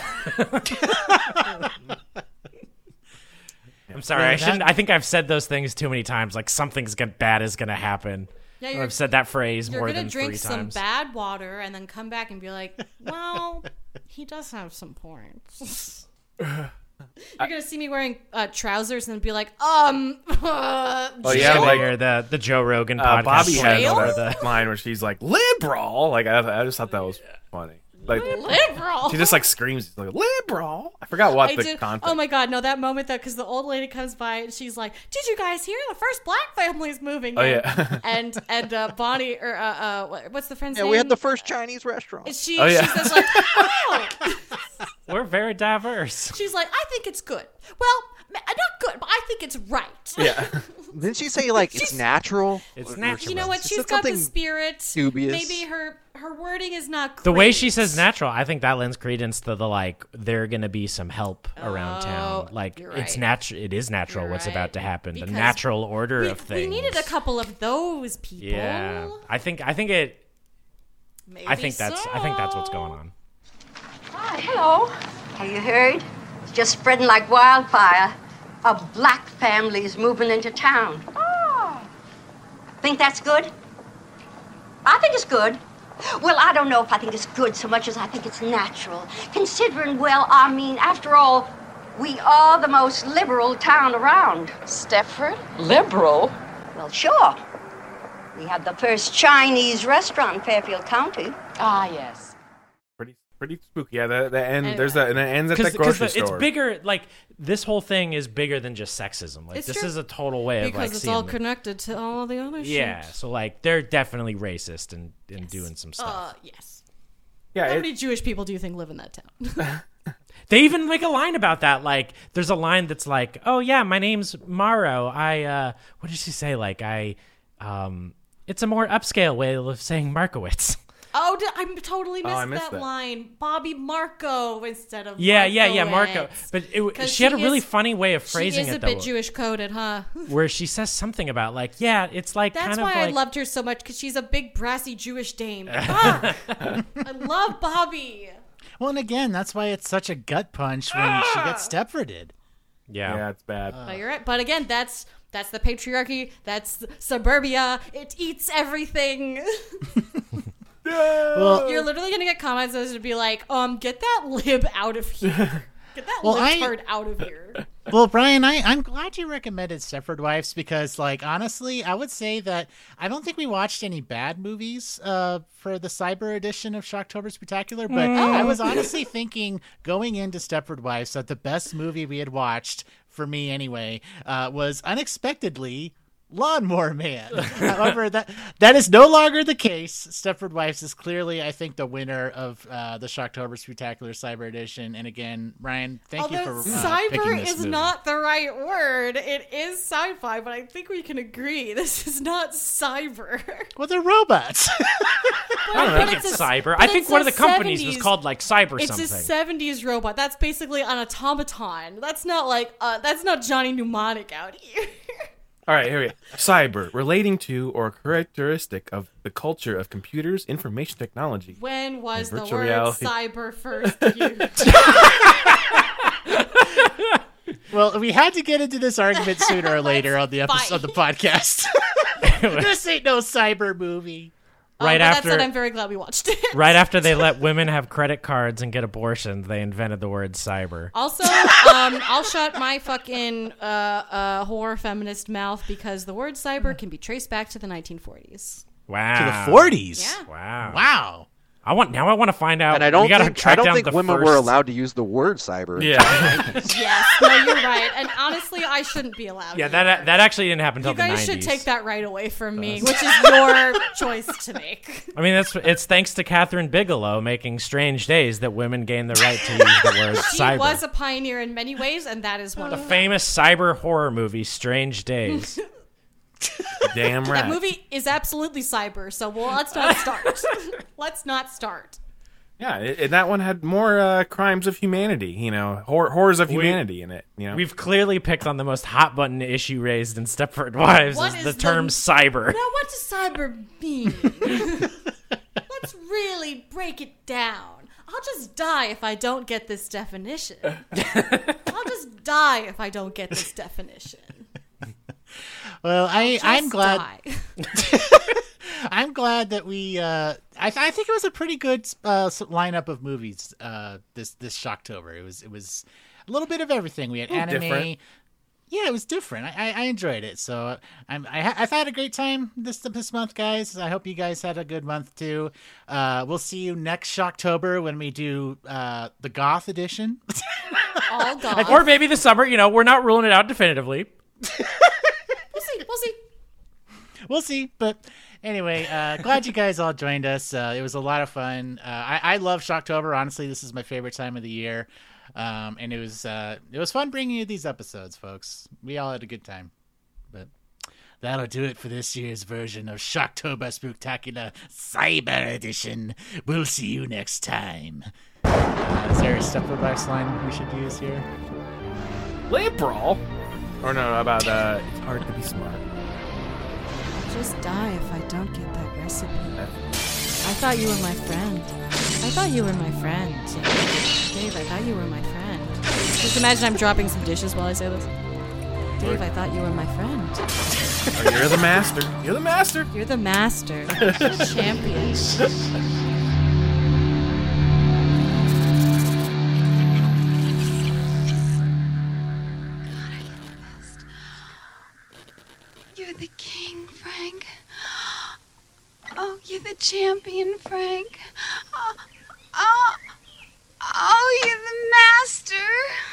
I'm sorry, I shouldn't. I think I've said those things too many times. Like something's bad is going to happen. Yeah, I've said that phrase more than 3 times. You're gonna drink some bad water and then come back and be like, "Well, he does have some points." You're gonna see me wearing trousers and be like, Oh yeah, like the Joe Rogan podcast. Bobby has the line where she's like liberal. Like I just thought that was funny. Like liberal. She just like screams like liberal. I forgot what the context. Oh my god, no, that moment though, because the old lady comes by and she's like, "Did you guys hear the first black family's moving?" Oh yeah. and Bonnie or what's the friend's name? Yeah, we had the first Chinese restaurant. She says like, "Oh, we're very diverse." She's like, "I think it's good." Well, not good, but I think it's right. Yeah. Didn't she say like it's natural? It's natural. You know what? She's got the spirit. Dubious. Maybe her wording is not great. The way she says natural, I think that lends credence to the like there are going to be some help around town. Like it's natural. It is natural what's about to happen. Because the natural order of things. We needed a couple of those people. Yeah, I think it. Maybe I think that's what's going on. Hi, hello. Have you heard? It's just spreading like wildfire. A black family's moving into town. Oh. Think that's good? I think it's good. Well, I don't know if I think it's good so much as I think it's natural. Considering, well, I mean, after all, we are the most liberal town around. Stepford? Liberal? Well, sure. We have the first Chinese restaurant in Fairfield County. Ah, yes. Pretty spooky. Yeah, the end. Anyway. There's that, and it ends at that grocery store. It's bigger. Like this whole thing is bigger than just sexism. Like this is a total way of like because it's all connected to all the other shit. Yeah, so like they're definitely racist and doing some stuff. Yes. Yeah. How many Jewish people do you think live in that town? They even make a line about that. Like, there's a line that's like, "Oh yeah, my name's Maro. What did she say? Like, it's a more upscale way of saying Markowitz." Oh, I totally missed that line. Bobby Marco instead of Marco. But she had a really funny way of phrasing it, though. She is a bit Jewish coded, huh? Where she says something about, like, yeah, it's like That's kind of why like... I loved her so much, because she's a big, brassy Jewish dame. I love Bobby. Well, and again, that's why it's such a gut punch when she gets Stepforded. Yeah, it's bad. But you're right. But again, that's the patriarchy. That's suburbia. It eats everything. Well, you're literally gonna get comments that would be like, get that lib out of here. Get that libtard out of here. Well, Brian, I'm glad you recommended Stepford Wives because, like, honestly, I would say that I don't think we watched any bad movies for the Cyber edition of Shocktober Spectacular, but I was honestly thinking going into Stepford Wives that the best movie we had watched, for me anyway, was unexpectedly Lawnmower Man. However, that is no longer the case. Stepford Wives is clearly, I think, the winner of the Shocktober Spectacular Cyber Edition. And again, Ryan, thank you for cyber is movie. Not the right word. It is sci-fi, but I think we can agree this is not cyber. Well, they're robots. I don't think it's cyber. I think one of the companies was called like Cyber something. It's a 70s robot. That's basically an automaton. That's not like that's not Johnny Mnemonic out here. All right, here we go. Cyber, relating to or characteristic of the culture of computers, information technology. When was the word reality. cyber first used? Well, we had to get into this argument sooner or later on the episode of the podcast. This ain't no cyber movie. Right after that said, I'm very glad we watched it. Right after they let women have credit cards and get abortions, they invented the word cyber. Also, I'll shut my fucking horror feminist mouth because the word cyber can be traced back to the 1940s. Wow. To the 40s? Yeah. Wow. I want to find out. And I don't think women were allowed to use the word cyber. Yeah. Yes, no, you're right. And honestly, I shouldn't be allowed. Yeah, that actually didn't happen until the 90s. You guys should take that right away from me, which is your choice to make. I mean, it's thanks to Catherine Bigelow making Strange Days that women gained the right to use the word cyber. She was a pioneer in many ways, and that is one the of them. famous cyber horror movie Strange Days. Damn right. That movie is absolutely cyber, so let's not start. Let's not start. Yeah, and that one had more crimes of humanity, horrors of humanity in it. We've clearly picked on the most hot button issue raised in Stepford Wives is the term cyber. Now, what does cyber mean? Let's really break it down. I'll just die if I don't get this definition. I'll just die if I don't get this definition. Well, I'm glad. I'm glad that we. I think it was a pretty good lineup of movies. This Shocktober. It was a little bit of everything. We had anime. Different. Yeah, it was different. I enjoyed it. So I've had a great time this month, guys. I hope you guys had a good month too. We'll see you next Shocktober when we do the Goth edition. All goth. Or maybe the summer. We're not ruling it out definitively. We'll see. But anyway, glad you guys all joined us. It was a lot of fun. I love Shocktober. Honestly, this is my favorite time of the year. And it was fun bringing you these episodes, folks. We all had a good time. But that'll do it for this year's version of Shocktober Spooktacular Cyber Edition. We'll see you next time. Is there a Stepford Wives line we should use here? Lamp brawl? Or no, about it's hard to be smart. Just die if I don't get that recipe. I thought you were my friend. Dave, I thought you were my friend. Just imagine I'm dropping some dishes while I say this. Dave, I thought you were my friend. Oh, you're the master. You're the master. You're the master. You're the champion. You're the king, Frank. Oh, you're the champion, Frank. Oh, you're the master.